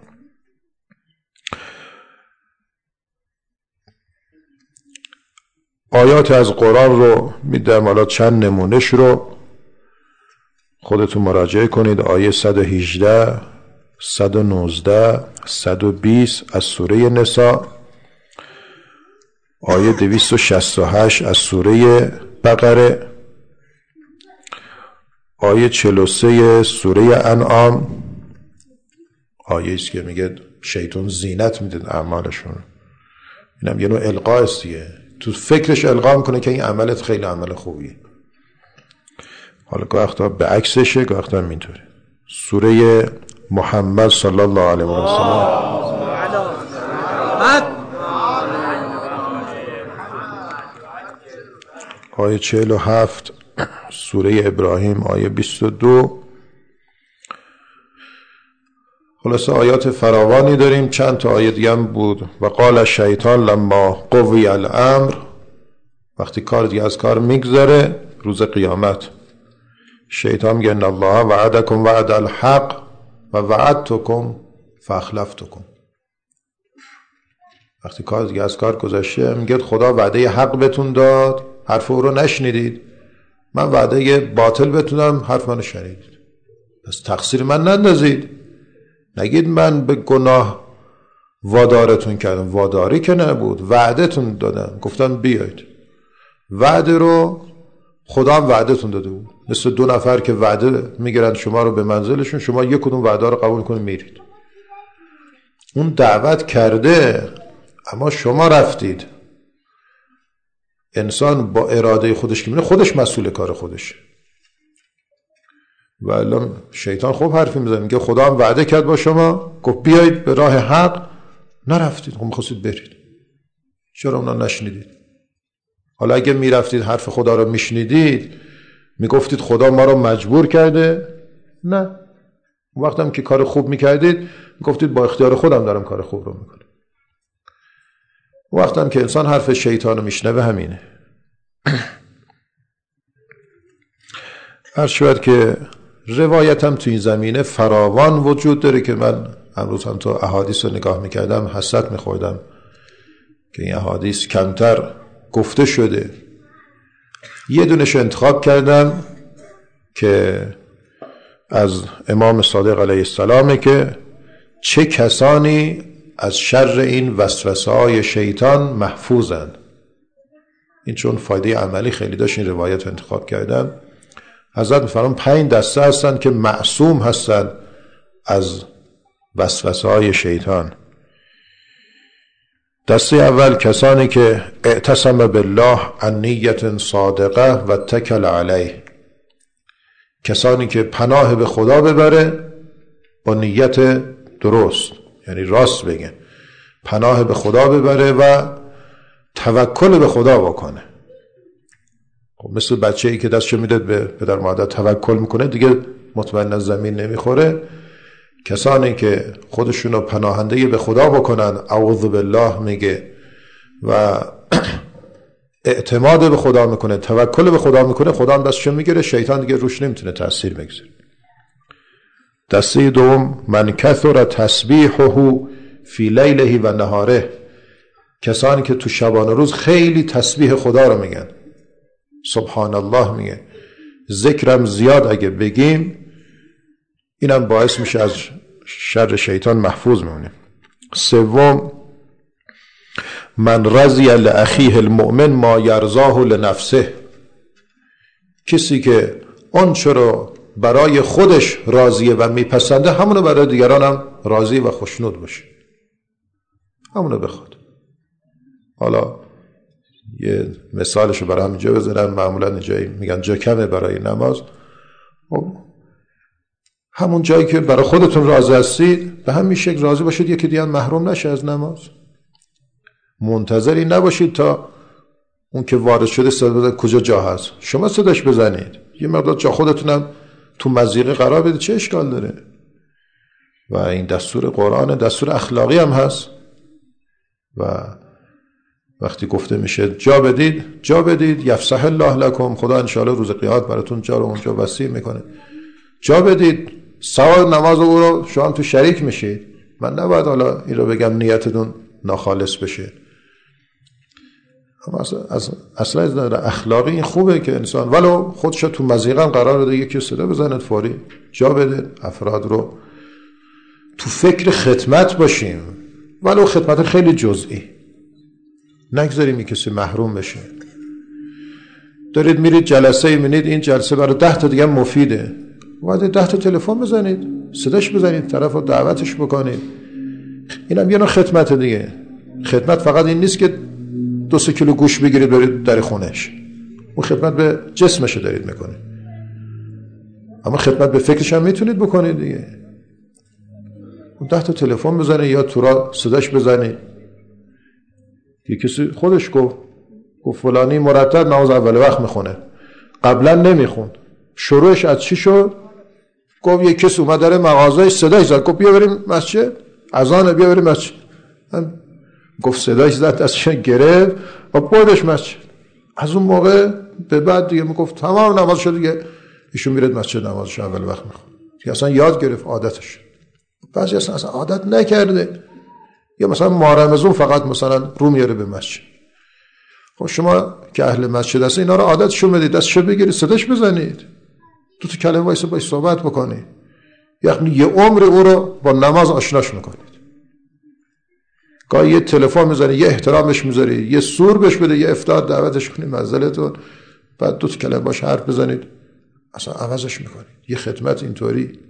آیات از قرآن رو میدم، حالا چند نمونش رو خودتون مراجعه کنید. آیه صد و هجده، صد و نوزده، صد و بیست از سوره نساء، آیه دویست و شصت و هشت از سوره بقره، آیه چهل و سه سوره انعام، آیه ایست که میگه شیطان زینت میده اعمالشون. اینم یه نوع القا است دیگه، تو فکرش القا میکنه که این عملت خیلی عمل خوبیه. حالا گاه وقتا به عکسشه، گاه وقتا اینطوره. سوره محمد صلی الله علیه و سلم، آیه چهل و هفت سوره ابراهیم آیه بیست و دو. خلاصه آیات فراوانی داریم، چند تا آیه دیگه هم بود. و قال الشیطان لما قضی الامر، وقتی کار دیگه از کار میگذره روز قیامت، شیطان میگه ان الله وعدکم وعد الحق و وعدتکم فاخلفتکم. وقتی کار دیگه از کار گذشته میگه خدا وعده حق بهتون داد، حرف او رو نشنیدید، من وعده باطل بتونم، حرف منو شنیدید، پس تقصیر من نندازید. نگید من به گناه وادارتون کردم، واداری که نبود، وعدتون دادم، گفتم بیایید. وعده رو خدا هم وعدتون داده بود، مثل دو نفر که وعده میگیرن شما رو به منزلشون، شما یک کدوم وعده رو قبول کنید میرید. اون دعوت کرده اما شما رفتید. انسان با اراده خودش که میره خودش مسئول کار خودش. و الان شیطان خوب حرفی میزنه، میگه خدا هم وعده کرد با شما، گفت بیایید به راه حق، نرفتید، خب میخواستید برید، چرا اونا نشنیدید؟ حالا اگه میرفتید حرف خدا رو میشنیدید، میگفتید خدا ما رو مجبور کرده، نه. اون وقت هم که کار خوب میکردید میگفتید با اختیار خودم دارم کار خوب رو میکنم. اون وقت هم که انسان حرف شیطان رو میشنوه همینه. هر شود که روایت هم تو این زمینه فراوان وجود داره که من امروز هم تو احادیث رو نگاه میکردم حسرت میخوردم که این احادیث کمتر گفته شده. یه دونش انتخاب کردم که از امام صادق علیه السلامه که چه کسانی از شر این وسوسه های شیطان محفوظن. این چون فایده عملی خیلی داشت این روایت رو انتخاب کردم. حضرت میفرمایند پنج دسته هستن که معصوم هستن از وسوسه های شیطان. دسته اول کسانی که اعتصم بالله عن نیت صادقه و اتکل علیه، کسانی که پناه به خدا ببره با نیت درست، یعنی راست بگه، پناه به خدا ببره و توکل به خدا بکنه. خب مثل بچه‌ای که دستشو میده به پدر مادر توکل میکنه دیگه مطمئن از زمین نمیخوره. کسانی که خودشونو پناهنده به خدا بکنن، اعوذ بالله میگه و اعتماد به خدا میکنه، توکل به خدا میکنه، خدا هم دستشو میگیره، شیطان دیگه روش نمیتونه تأثیر بگذاره. دسته دوم من کثر تسبیحه فی لیله و نهاره، کسانی که تو شبانه روز خیلی تسبیح خدا رو میگن، سبحان الله میگه، ذکرم زیاد اگه بگیم اینم باعث میشه از شر شیطان محفوظ میمونه. سوم من رضی لاخیه المؤمن ما یرضاه لنفسه، کسی که آنچه رو برای خودش راضیه و میپسنده همونو برای دیگران هم راضی و خوشنود باشه، همونو بخواد. حالا یه مثالشو برای همینجا بزنم، معمولا اینجایی میگن جا کمه برای نماز، همون جایی که برای خودتون راضی هستید به همین شکل راضی باشید، یکی دیگه محروم نشه از نماز. منتظری نباشید تا اون که وارد شده صدا بزنید کجا جا هست، شما صداش بزنید، یه مقدار جا خودتونم تو مضیقه قرار بدید، چه اشکال داره؟ و این دستور قرآن، دستور اخلاقی هم هست و وقتی گفته میشه جا بدید، جا بدید، یفسح الله لکم، خدا انشاءالله روز قیامت براتون جا رو اونجا وسیع میکنه، جا بدید، ثواب نماز او رو شما هم تو شریک میشید. من نباید حالا این رو بگم نیتتون ناخالص بشه، اما از اصلا از اخلاقی این خوبه که انسان ولو خودش تو مضیقه قرار بده یکی صدا بزنه فوری جا بده. افراد رو تو فکر خدمت باشیم، ولو خدمت خیلی جزئی، نگذاریم کسی محروم بشه. دارید میرید جلسه میبینید این جلسه برای ده تا دیگه مفیده، باید ده تا تلفن بزنید، صداش بزنید، طرف رو دعوتش بکنید. اینم یه نوع خدمت دیگه. خدمت فقط این نیست که دو سه کیلو گوش بگیرید برید در خونش، اون خدمت به جسمش دارید میکنید، اما خدمت به فکرش هم میتونید بکنید دیگه. اون ده تا تلفن بزنید یا تو را صداش بزنید. یه کسی خودش گفت گفت فلانی مرتب نماز اول وقت میخونه، قبلا نمیخوند. شروعش از چی شد؟ گفت یک کس اومد در مغازه صداش زد، گفت بیا بریم مسجد، اذان بیا بریم مسجد. گفت صداش زد دستش گرفت و بردش مسجد. از اون موقع به بعد دیگه میگفت تمام نماز شد دیگه ایشون میرد مسجد نمازش اول وقت میخوند. دیگه اصلا یاد گرفت، عادتش. بعضی اصلا, اصلا عادت نکرده، یا مثلا مارمزون فقط مثلا رو میاره به مسجد. خب شما که اهل مسجد هستید اینا رو عادتشون بدید، دستشو بگیرید صداش بزنید، دو تا کلمه وایسه باش صحبت بکنید، یعنی یه عمر او رو با نماز آشناش میکنید. گاهی یه تلفن میزنید، یه احترامش میذارید، یه سور بهش بده، یه افطار دعوتش کنید منزلتون، بعد دو تا کلمه باش حرف بزنید، اصلا عوضش میکنید. یه خدمت اینطوری.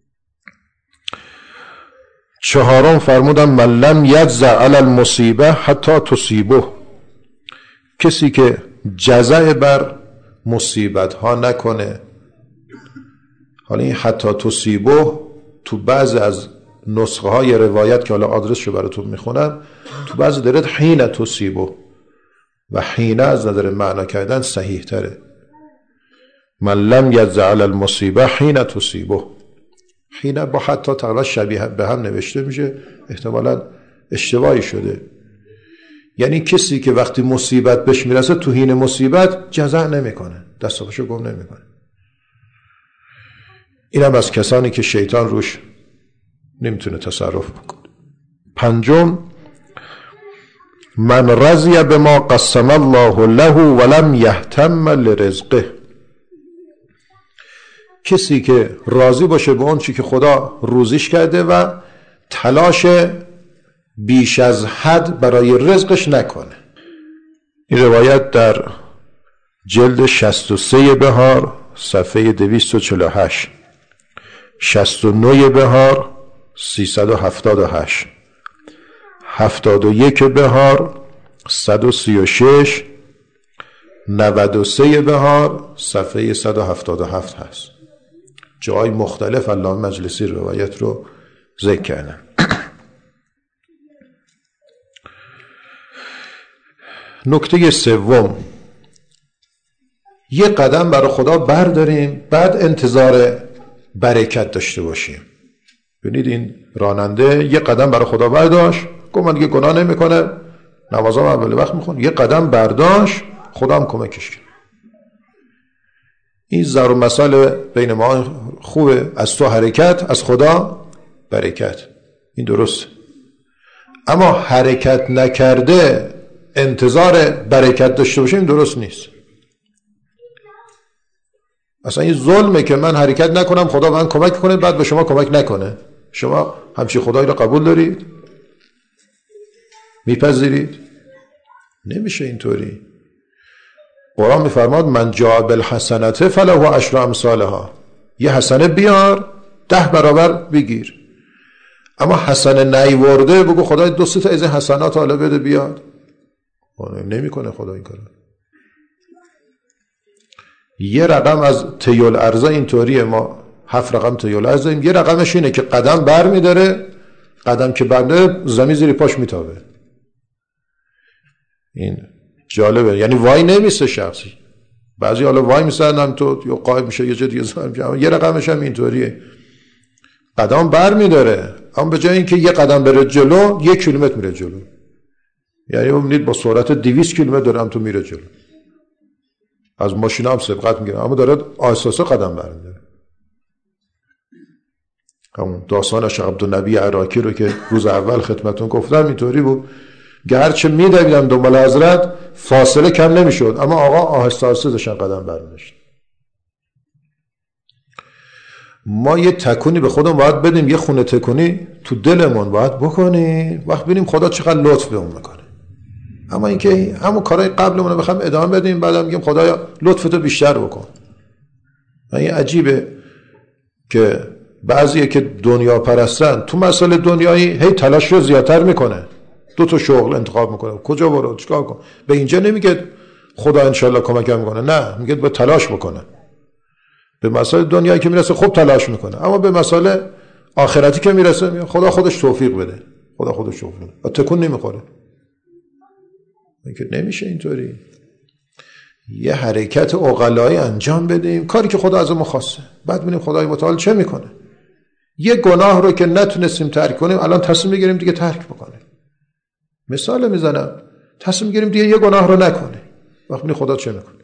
چهارم فرمودن من لم یجزع علی المصیبه حتی تصیبه، کسی که جزع بر مصیبت ها نکنه. حالا این حتی تصیبه تو بعض از نسخه های روایت که حالا آدرس رو براتون میخونم، تو بعض دارد حین تصیبه و حین از نظر معنا کردن صحیح تره. من لم یجزع علی المصیبه حین تصیبه. حین با حتی تقریبا شبیه به هم نوشته میشه، احتمالا اشتباهی شده. یعنی کسی که وقتی مصیبت بهش میرسه تو حین مصیبت جزع نمیکنه، دست خوشو گم نمیکنه. اینم از کسانی که شیطان روش نمیتونه تصرف بکنه. پنجم من رضی بما قسم الله له ولم یهتم لرزقه، کسی که راضی باشه به اون چی که خدا روزیش کرده و تلاش بیش از حد برای رزقش نکنه. این روایت در جلد شصت و سه بهار صفحه دویست و چهل و هشت، شصت و نه بهار سیصد و هفتاد و هشت، هفتاد و یک بهار صد و سی و شش، نود و سه بهار صفحه صد و هفتاد و هفت هست. جای مختلف علامه مجلسی روایت رو ذکر کردن. نکته سوم، یه قدم برای خدا برداریم بعد انتظار برکت داشته باشیم. ببینید این راننده یه قدم برای خدا برداشت، گفت من دیگه گناه نمیکنه، نمازام اول وقت میخون، یه قدم برداشت، خدا هم کمکش کرد. این ضرب مثال بین ما خوبه، از تو حرکت از خدا برکت، این درست. اما حرکت نکرده انتظار برکت داشته باشیم درست نیست. اصلا این ظلمه که من حرکت نکنم خدا من کمک کنه بعد به شما کمک نکنه. شما همچی خدایی رو قبول دارید؟ میپذیرید؟ نمیشه اینطوری. قرآن میفرماد من جاء بالحسنة فله عشر امثالها، یه حسنه بیار ده برابر بگیر. اما حسنه نیورده بگو خدای دو سه تا از حسنات حالا بده بیاد، نمیکنه خدا این کارو. یه رقم از تیول ارزه اینطوریه، ما هفت رقم تیول ارزه ایم، یه رقمش اینه که قدم بر میداره، قدم که بر میداره زمین زیر پاش میتابه. این جالبه، یعنی وای نمیسته شخصی. بعضی حالا وای میسن هم تو یا قائم میشه یه جا دیگه زمین، یه رقمش هم اینطوریه، قدم بر میداره، اما به جای اینکه یه قدم بره جلو یک کیلومتر میره جلو. یعنی میبینید با سرعت دویست کیلومتر داره هم تو میره جلو، از ماشینا هم سبقت میگیره، اما داره آهسته قدم برمیداره. همون داستان شیخ عبدالنبی عراقی رو که روز اول خدمتتون گفتم اینطوری بود، گرچه میدویدم دنبال حضرت فاصله کم نمیشد، اما آقا آهسته آهسته داشتن قدم برمیداشتن. ما یه تکونی به خودمون باید بدیم، یه خونه تکونی تو دلمون باید بکنیم، وقت ببینیم خدا چقدر لطف بهمون میکنه. اما اینکه همون کارهای قبلمون رو بخوام ادامه بدیم بعدم میگیم خدایا لطفتو بیشتر بکن. این عجیبه که بعضیه که دنیا پرستن تو مسئله دنیایی هی تلاش رو زیادتر میکنه، دو تا شغل انتخاب میکنه، کجا برو چیکار کن. به اینجا نمیگه خدا انشالله کمکم میکنه، نه میگه با تلاش بکنه. به مسئله دنیایی که میرسه خب تلاش میکنه، اما به مسئله آخرتی که میرسه میگه خدا خودش توفیق بده، خدا خودش توفیق بده، و تکون نمیخوره. اینکه نمیشه اینطوری. یه حرکت عقلایی انجام بدیم، کاری که خدا از ما خواسته، بعد ببینیم خدای متعال چه میکنه. یه گناه رو که نتونستیم ترک کنیم الان تصمیم بگیریم دیگه ترک بکنیم. مثال میزنم، تصمیم بگیریم دیگه یه گناه رو نکنیم، وقت ببینیم خدا چه میکنه.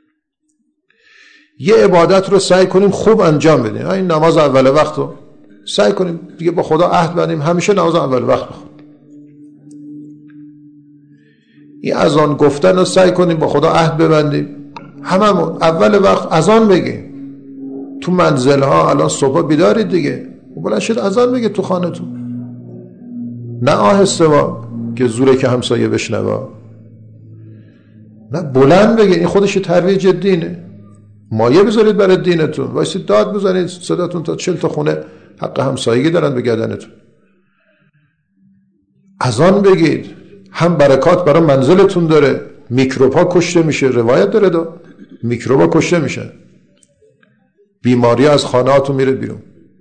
یه عبادت رو سعی کنیم خوب انجام بدیم، این نماز اول وقت رو سعی کنیم دیگه با خدا عهد بندیم همیشه نماز اول وقت بخونیم. این اذان گفتن رو سعی کنیم با خدا عهد ببندیم، هممون اول وقت اذان بگیم. تو منزل ها الان صبح بیدارید دیگه، بلند شید اذان بگید تو خانه‌تون، نه آهسته وا که زوره که همسایه بشنوا، نه بلند بگید. این خودش ترویج دینه. مایه بذارید برای دینتون، وایسید داد بزنید صداتون تا چل تا خونه حق همسایگی دارن به گردنتون. اذان بگید، هم برکات برای منزلتون داره، میکروب‌ها کشته میشه، روایت داره دا میکروب‌ها کشته میشن، بیماری از خانه‌هاتون میره بیرون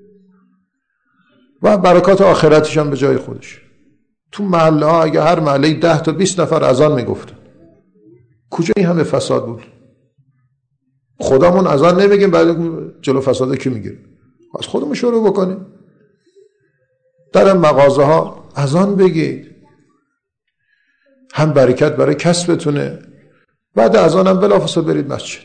و برکات آخرتش هم به جای خودش. تو محله ها اگه هر محله ده تا بیست نفر اذان میگفتن، کجا این همه فساد بود؟ خودمون اذان نمیگیم، بعد جلو فساد کی میگیره؟ از خودمون شروع بکنیم. در مغازه ها اذان بگید، هم برکت برای کسبتونه، بعد اذان هم بلافاصله برید مسجد.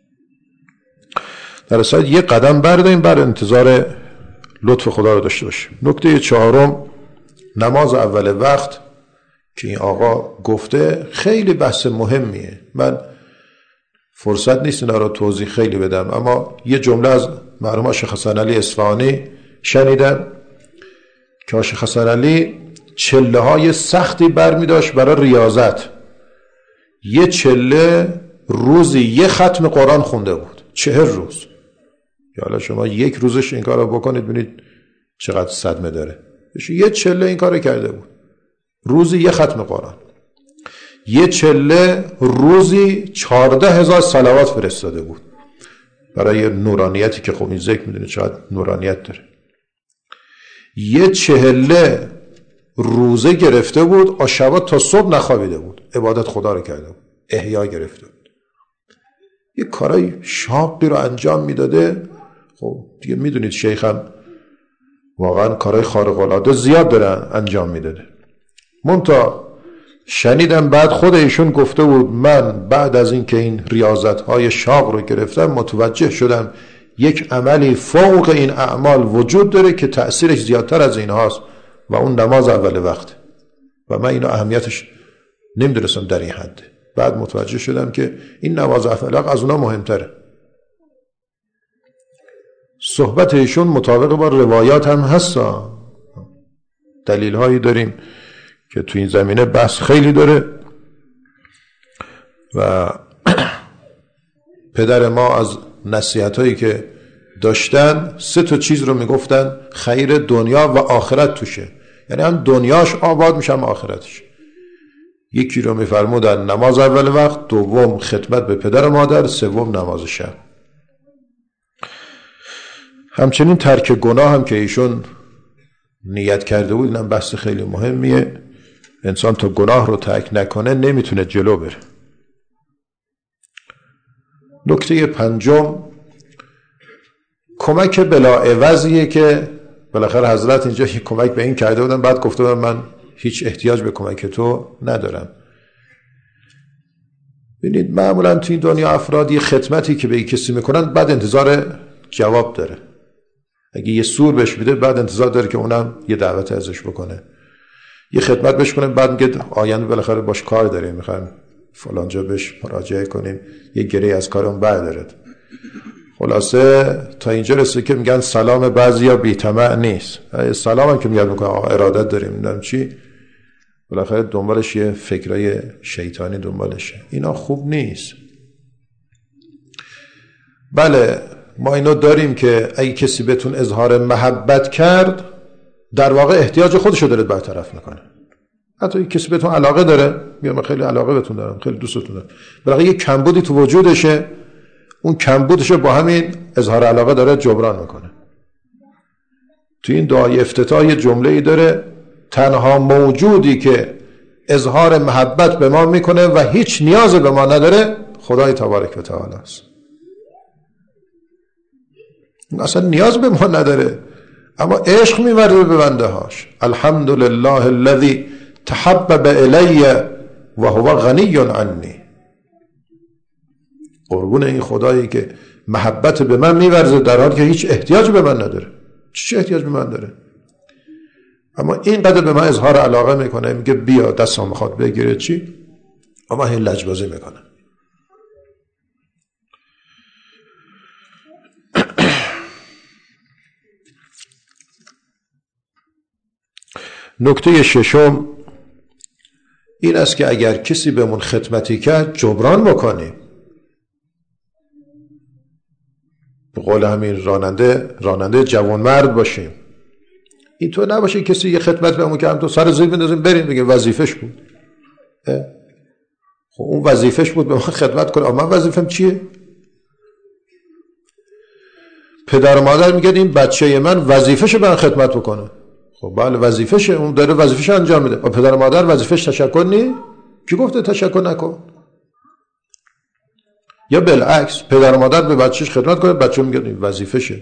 در اصل یه قدم برداریم بر انتظار لطف خدا رو داشته باشیم. نکته چهارم، نماز اول وقت که این آقا گفته خیلی بحث مهمیه. من فرصت نیست اینا رو توضیح خیلی بدم، اما یه جمله از مرحوم شیخ حسن علی اصفهانی شنیدم که شیخ حسن علی چله های سختی برمی داشت برای ریاضت. یه چله روزی یه ختم قرآن خونده بود، چهر روز. یا حالا شما یک روزش این کار رو بکنید ببینید چقدر صدمه داره. یه چله این کار رو کرده بود، روزی یه ختم قرآن. یه چله روزی چهارده هزار صلوات فرستاده بود برای نورانیتی که خب این ذکر میدونه چقدر نورانیت داره. یه چهله روزه گرفته بود، شب تا صبح نخوابیده بود، عبادت خدا رو کرده بود، احیا گرفته بود. یه کارای شاقی رو انجام میداده. خب دیگه میدونید شیخم واقعا کارای خارق العاده زیاد داره انجام میداده. منتها شنیدم بعد خود ایشون گفته بود من بعد از این که این ریاضت های شاق رو گرفتم متوجه شدم یک عملی فوق این اعمال وجود داره که تأثیرش زیادتر از این هاست و اون نماز اول وقت، و من اینو اهمیتش نمیدونستم در این حده. بعد متوجه شدم که این نماز اول وقت از اونا مهمتره. صحبت ایشون مطابق با روایات هم هستا، دلیل هایی داریم که تو این زمینه بحث خیلی داره و پدر ما از نصیحت هایی که داشتن سه تا چیز رو میگفتن خیر دنیا و آخرت توشه، یعنی هم دنیاش آباد میشه هم آخرتش. یکی رو میفرمودن نماز اول وقت، دوم خدمت به پدر و مادر، سوم نماز شب. همچنین ترک گناه هم که ایشون نیت کرده بود، اینم بحث خیلی مهمیه. انسان تا گناه رو ترک نکنه نمیتونه جلو بره. نکته پنجم، کمک بلا عوضیه که بالاخره حضرت اینجا کمک به این کرده بودن، بعد گفته بودن من هیچ احتیاج به کمک تو ندارم. ببینید معمولا تو این دنیا افرادی خدمتی که به یک کسی میکنن بعد انتظار جواب داره. اگه یه سور بهش میده بعد انتظار داره که اونم یه دعوت ازش بکنه، یه خدمت بهش کنه، بعد میگه آینده بالاخره باش کار داریم، میخوایم فلانجا بهش مراجعه کنیم، یه گره از کارم بردارد. خلاصه تا اینجا رسید که میگن سلام بعضیا بی طمع نیست. سلام هم که میاد میکنه آقا ارادت داریم میدونم چی، بالاخره دنبالش یه فکرای شیطانی دنبالشه. اینا خوب نیست. بله ما اینو داریم که اگه کسی بهتون اظهار محبت کرد در واقع احتیاج خودشو داره برطرف میکنه. حتی کسی بهتون علاقه داره، میگه من خیلی علاقه بهتون دارم، خیلی دوستتون دارم، بالاخره یه کمبودی تو وجودشه، اون کمبودشو با همین اظهار علاقه داره جبران میکنه. تو این دعای افتتاح یه جمله‌ای داره، تنها موجودی که اظهار محبت به ما میکنه و هیچ نیاز به ما نداره خدای تبارک و تعالی است. اصلا نیاز به ما نداره، اما عشق می‌ورزه به بنده هاش. الحمدلله الذی تحبب الی و هو غنی عنی. قربون این خدایی که محبت به من می‌ورزه در حالی که هیچ احتیاج به من نداره. چه احتیاج به من داره؟ اما اینقدر به من اظهار علاقه میکنه، میگه بیا دستم میخواد بگیره چی؟ اما هی لجبازی میکنه. نکته ششم این است که اگر کسی بهمون خدمتی کرد جبران بکنیم. به قول همین راننده راننده جوانمرد باشیم. اینطور نباشه کسی یه خدمت بهمون کرد تو سر زیر بندازیم بریم، بگه وظیفش بود. خب اون وظیفش بود به من خدمت کنه، اما من وظیفم چیه؟ پدر و مادر میگه این بچه من وظیفشه به من خدمت بکنه. خب بله وظیفشه، اون داره وظیفش انجام میده. و پدر و مادر وظیفش تشکر نی؟ کی گفته تشکر نکن؟ یا بالعکس پدر و مادر به بچهش خدمت کنه، بچه میگه این وظیفشه.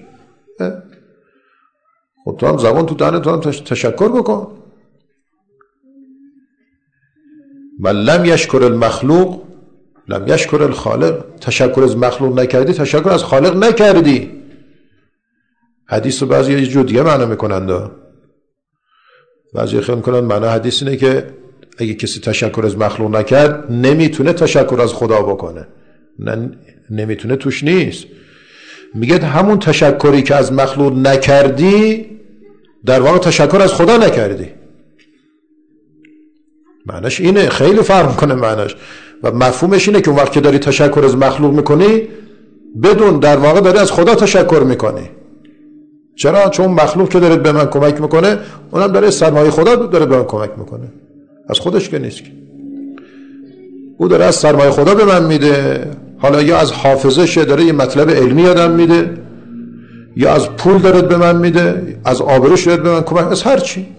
خب تو هم زبان تو دهنت تو هم تشکر بکن. من لم یشکر المخلوق لم یشکر الخالق. تشکر از مخلوق نکردی تشکر از خالق نکردی. حدیث رو بعضی یه جور دیگه معنا میکنند. بعضی خیلی میکنند معنا حدیث اینه که اگه کسی تشکر از مخلوق نکرد نمیتونه تشکر از خدا بکنه. نه نمیتونه توش نیست. میگه همون تشکری که از مخلوق نکردی در واقع تشکر از خدا نکردی. معناش اینه، خیلی فرق میکنه معناش و مفهومش اینه که اون وقت که داری تشکر از مخلوق میکنی بدون در واقع داری از خدا تشکر میکنی. چرا؟ چون مخلوق که داره به من کمک میکنه اونم داره سرمایه خدا داره به من کمک میکنه، از خودش که نیست که. او داره از سرمایه خدا به من میده، حالا یا از حافظشه داره یه مطلب علمی یادم میده، یا از پول داره به من میده، از آبروش داره به من کمک، از هر چی.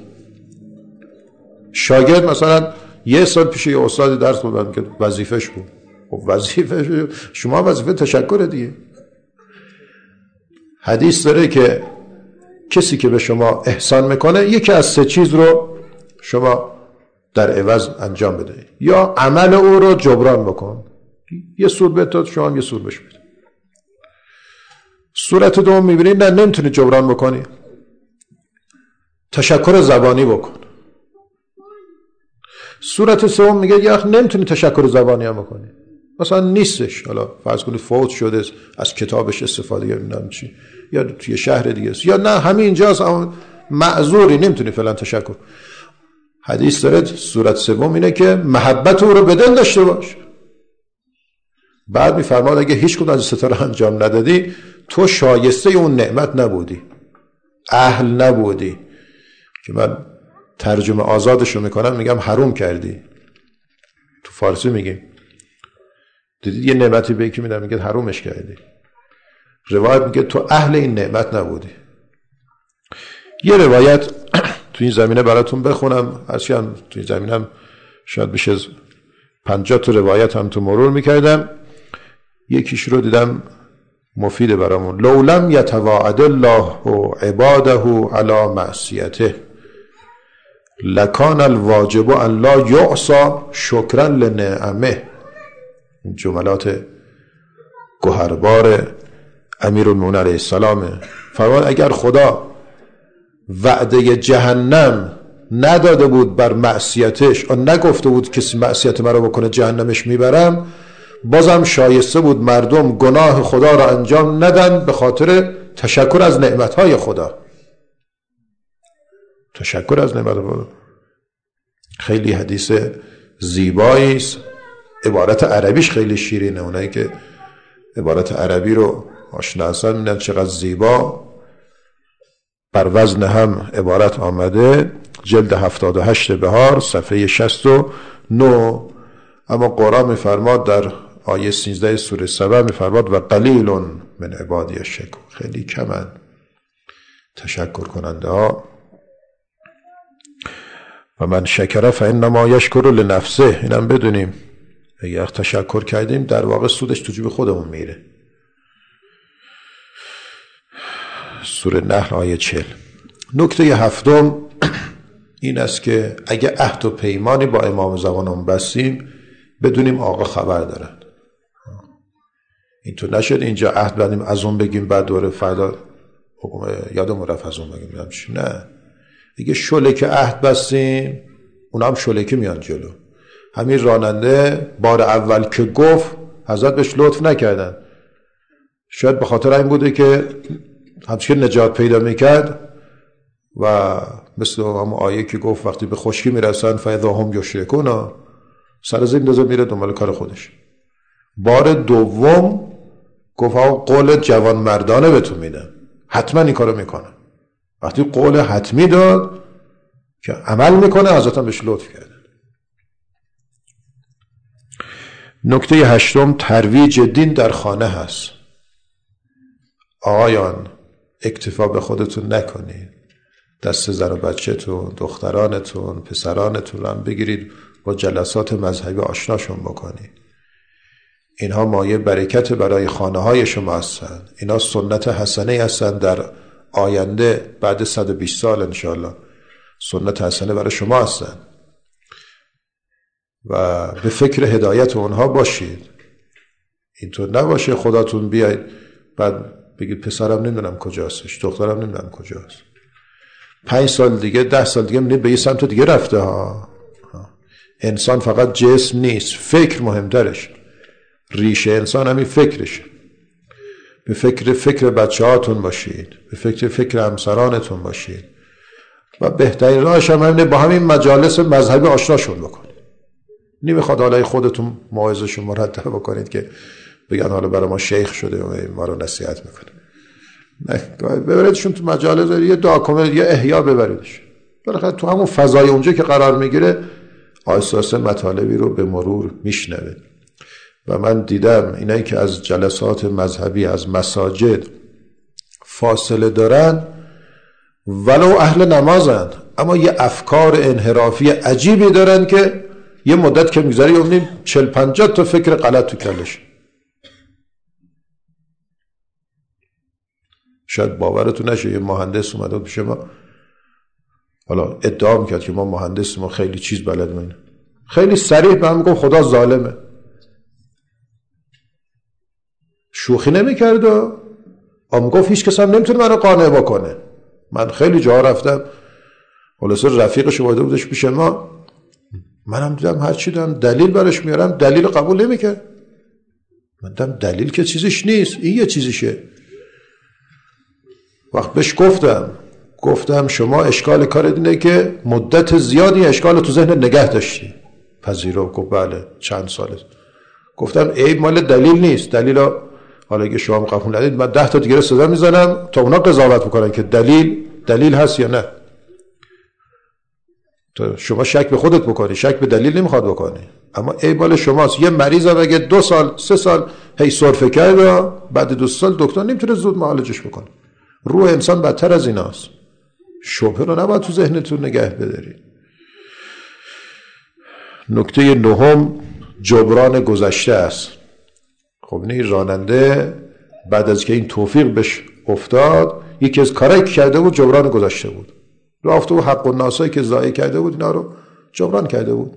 شاگرد مثلا یه سال پیش یه استاد درس بود که وظیفش بود. خب وظیفه شما وظیفه تشکر دیگه. حدیث داره که کسی که به شما احسان میکنه یکی از سه چیز رو شما در عوض انجام بده. یا عمل او رو جبران بکن، یه سود بهت شما هم یه سود بهش بده. صورت دوم میبینید نه نمیتونی جبران بکنی، تشکر زبانی بکن. صورت سوم میگه یه وقت نمیتونی تشکر زبانی هم بکنی، مثلا نیستش، حالا فرض کنید فوت شده از کتابش استفاده نمیدونم چی، یا توی شهر دیگه است، یا نه همین اینجاست اما معذوری نمیتونی فعلا تشکر. حدیث داره صورت سوم اینه که محبت او رو به دل داشته باش. بعد میفرماد اگه هیچ کدوم از ستاره انجام ندادی تو شایسته اون نعمت نبودی، اهل نبودی. که من ترجمه آزادشو میکنم میگم حروم کردی. تو فارسی میگیم دیدید یه نعمتی به یکی میدن میگه حرومش کردی. روایت میگه تو اهل این نعمت نبودی. یه روایت تو این زمینه براتون بخونم، اصلا تو این زمینه هم شاید بشه پنجاه تا روایت هم تو مرور میکردم، یکیش رو دیدم مفیده برامون. لولم یتواعد الله عباده علی معصیته لکان الواجب ان لا یعصى شکرا لنعمه. جملات گوهربار امیرالمومنین علیه السلام. فرمان اگر خدا وعده جهنم نداده بود بر معصیتش و نگفته بود کسی معصیت مرا بکنه جهنمش میبرم، بازم شایسته بود مردم گناه خدا را انجام ندن به خاطر تشکر از نعمتهای خدا. تشکر از نعمت خدا خیلی حدیث زیبایی است. عبارت عربیش خیلی شیرینه. اونایی که عبارت عربی رو آشنا هستن می‌بینن چقدر زیبا بر وزن هم عبارت آمده. جلد هفتاد و هشت بهار صفحه شصت و نه. اما قرآن می‌فرماد در آیه سیزده سوره سبع می‌فرماد و قلیل من عبادی الشکور. خیلی کمن تشکر کننده ها. و من شکر فانما یشکر لنفسه. اینم بدونیم اگر تشکر کردیم در واقع سودش تو جیب خودمون میره. سوره نحل آیه چهل. نکته هفتم این است که اگه عهد و پیمانی با امام زمانمون بستیم بدونیم آقا خبر دارن. این تو نشد اینجا عهد بندیم از اون بگیم بعد دوره فردا یادمون رفت از اون بگیم. نه، اگه شلک عهد بستیم اونا هم شلک میان جلو. همین راننده بار اول که گفت حضرت بهش لطف نکردن، شاید به خاطر این بوده که همچنین نجات پیدا میکرد و مثل هم آیه که گفت وقتی به خشکی میرسن فاذا هم یشرکون، سر از این دازه میره دنبال کار خودش. بار دوم گفت قول جوان مردانه بهتون میدم، حتما این کارو میکنه. وقتی قول حتمی داد که عمل میکنه حضرت هم بهش لطف کرد. نکته هشتم ترویج دین در خانه هست. آقایان اکتفا به خودتون نکنید، دست زن و بچه‌تون، دخترانتون، پسرانتون هم بگیرید با جلسات مذهبی آشناشون بکنید. اینها مایه برکت برای خانه های شما هستند. اینا سنت حسنه هستند در آینده بعد صد و بیست سال انشاءالله سنت حسنه برای شما هستند و به فکر هدایت اونها باشید. اینطور نباشه خداتون بیاید بعد بگید پسرم نمیدونم کجاستش، دخترم نمیدونم کجاست، پنج سال دیگه ده سال دیگه میدید به یه سمت دیگه رفته ها. انسان فقط جسم نیست، فکر مهمترش. ریشه انسان همین فکرشه. به فکر فکر بچه هاتون باشید، به فکر فکر همسرانتون باشید و بهترین راهش هم همینه با همین مجالس مذهبی آشناشون بکنید. نمیخواد حالا خودتون موعظه‌شو مرتب بکنید که بگن حالا برای ما شیخ شده و ما رو نصیحت میکنه. نه، ببریدشون تو مجالس، یه دعا کنید، یه احیا ببریدش. بالاخره تو همون فضای اونجا که قرار میگیره آهسته آهسته مطالبی رو به مرور میشنوه. و من دیدم اینایی که از جلسات مذهبی از مساجد فاصله دارن ولو اهل نمازند اما یه افکار انحرافی عجیبی دارن که یه مدت که میگذره یعنی چل پنجاه تا فکر غلط تو کلش. شاید باورتون نشه یه مهندس اومده پیش ما، حالا ادعا میکرد که ما مهندس ما خیلی چیز بلدیم، خیلی صریح به هم گفت خدا ظالمه. شوخی نمیکرد و ام گفت هیچ کس هم نمیتونه منو قانع بکنه. من خیلی جا رفتم، خلاصه رفیقش اومده بودش پیش ما، منم دیدم هر چی دارم دلیل برش میارم دلیل قبول نمیکرد. من دیدم دلیل که چیزش نیست، این یه چیزشه. وقت بهش گفتم گفتم شما اشکال کارت اینه که مدت زیادی اشکال تو ذهن نگه داشتی. پذیرو گفت بله چند ساله. گفتم عیب مال دلیل نیست، دلیل حالا اگه شما قبول ندید من ده تا دیگه رو صدا میزنم تا اونا قضاوت بکنن که دلیل دلیل هست یا نه. تو شما شک به خودت بکنی، شک به دلیل نمیخواد بکنی. اما عیب مال شماست. یه مریض هم اگه دو سال سه سال هی سرفه کرد و بعد دو سال دکتر نمیتونه زود معالجش بکنه. روح انسان بدتر از ایناست. شبهه رو نباید تو ذهنتون نگه بداری. نکته نهم جبران گذشته است. خب این راننده بعد از که این توفیق بهش افتاد یکی از کارایی که کرده بود جبران گذشته بود. رفته و حق الناسایی که ضایع کرده بود اینا رو جبران کرده بود.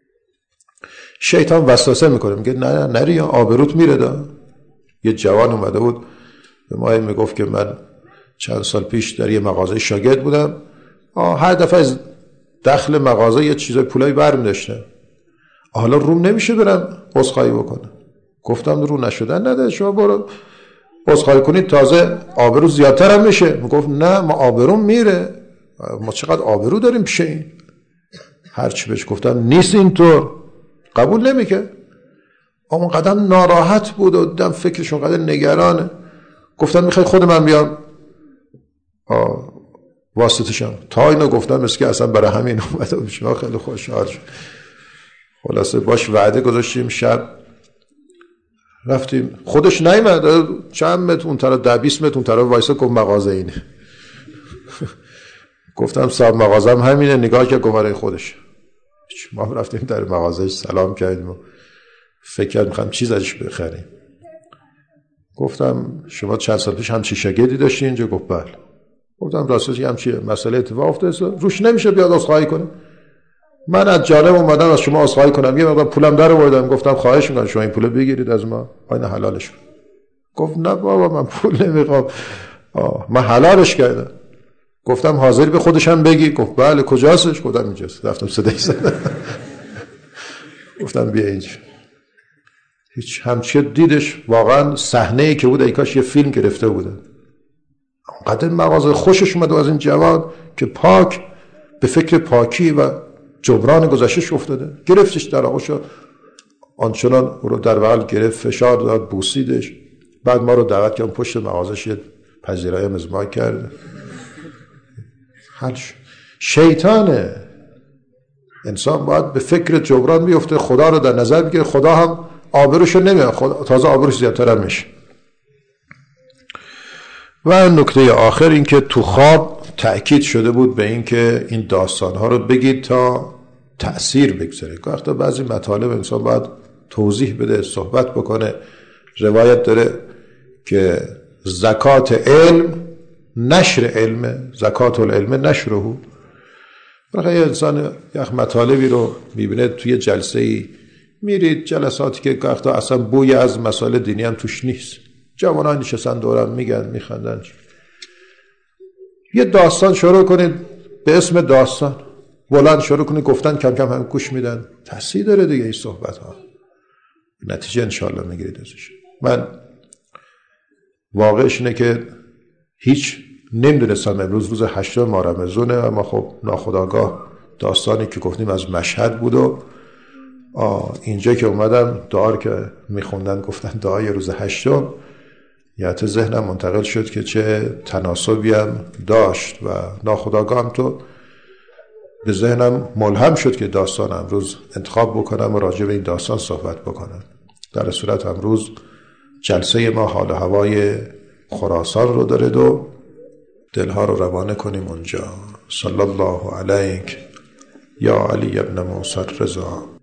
شیطان وسوسه میکنه میگه نه نری آبروت میره. دا یه جوان اومده بود به ما میگفت که من چند سال پیش در یه مغازه شاگرد بودم، هر دفعه از دخل مغازه یه چیزای پولای برمی داشتم، حالا روم نمیشه برم عذرخواهی بکنم. گفتم رو نشدن نده، شما برو عذرخواهی کنید تازه آبرو زیادتر هم میشه. میگفت نه ما آبرو میره، ما چقدر آبرو داریم پیش این. هرچی بهش گفتم نیست اینطور، قبول نمیکنه. اون قدم ناراحت بود و دیدم فکرشون قدر نگرانه. گفتم میخوای خود من بیام واسطشم تا اینو گفتم مثل که اصلا برای همین اومده و شما خیلی خوشحال شد. خلاصه باش وعده گذاشتیم، شب رفتیم، خودش نیامد، چند متر اون طرف ده بیست متر اون طرف وایسا گفت مغازه اینه. گفتم صاحب مغازم همینه، نگاه که گفت برای خودش. ما رفتیم در مغازهش سلام کردیم و فکر کرد میخوام چیز ازش بخریم. گفتم شما چند سال پیش همچی شاگردی داشتی اینجا؟ گفت بله. گفتم راستش همچی مسئله اتفاق افتاده روش نمیشه بیاد عذرخواهی کنه؟ من از جانب اومدم از شما عذرخواهی کنم، یه مقدار پولم در آوردم، گفتم خواهش میکنم شما این پول بگیرید از ما، آینه حلالش کن. گفت نه بابا من پول نمیخوام، من حلالش کردم. گفتم حاضری به خودش هم بگی؟ گفت بله. کجاستش؟ گفتم اینجاست. رفتم صدای زدم. گفتم بیا اینجا. هیچ همچی دیدش واقعا صحنه‌ای که بود ای کاش یه فیلم گرفته بودن. اونقدر مغازه خوشش اومد از این جوان که پاک به فکر پاکی و جبران گذشته‌اش افتاده. گرفتش در آغوش، آنچنان او رو در بغل گرفت، فشار داد، بوسیدش. بعد ما رو دعوت کرد پشت مغازش یه پذیرایی مزمای کرد. حلش شیطانه. انسان باید به فکر جبران بیفته، خدا رو در نظر بگیره. خدا هم آبروشو نمیاد، خدا تازه آبروش زیادتر هم میشه. و نکته آخر این که تو خواب تأکید شده بود به این که این داستانها رو بگید تا تأثیر بگذاره. وقتا بعضی مطالب انسان باید توضیح بده، صحبت بکنه. روایت داره که زکات علم نشر علم، زکات العلم نشره. برای انسان یک مطالبی رو میبینه توی جلسه ای، میرید جلساتی که وقتا اصلا بوی از مسائل دینی هم توش نیست، جوانان نشستن دورم میگن میخندن، یه داستان شروع کنید به اسم داستان بلند شروع کنید گفتن، کم کم هم گوش میدن. تاثیر داره دیگه این صحبت ها، نتیجه انشاءالله میگیرید ازش. من واقعش اینه که هیچ نمیدونستم امروز روز هشتم ماه رمضانه، اما خب ناخودآگاه داستانی که گفتیم از مشهد بود و اینجا که اومدم دعا که میخوندن گفتن دعای روز هشتم، یعنی ذهنم منتقل شد که چه تناسبی هم داشت و ناخودآگاه هم تو به ذهنم ملهم شد که داستان امروز انتخاب بکنم و راجع به این داستان صحبت بکنم. در صورت امروز جلسه ما حال هوای خراسان رو داره و دلها رو روانه کنیم اونجا. صلی الله علیک یا علی ابن موسی الرضا.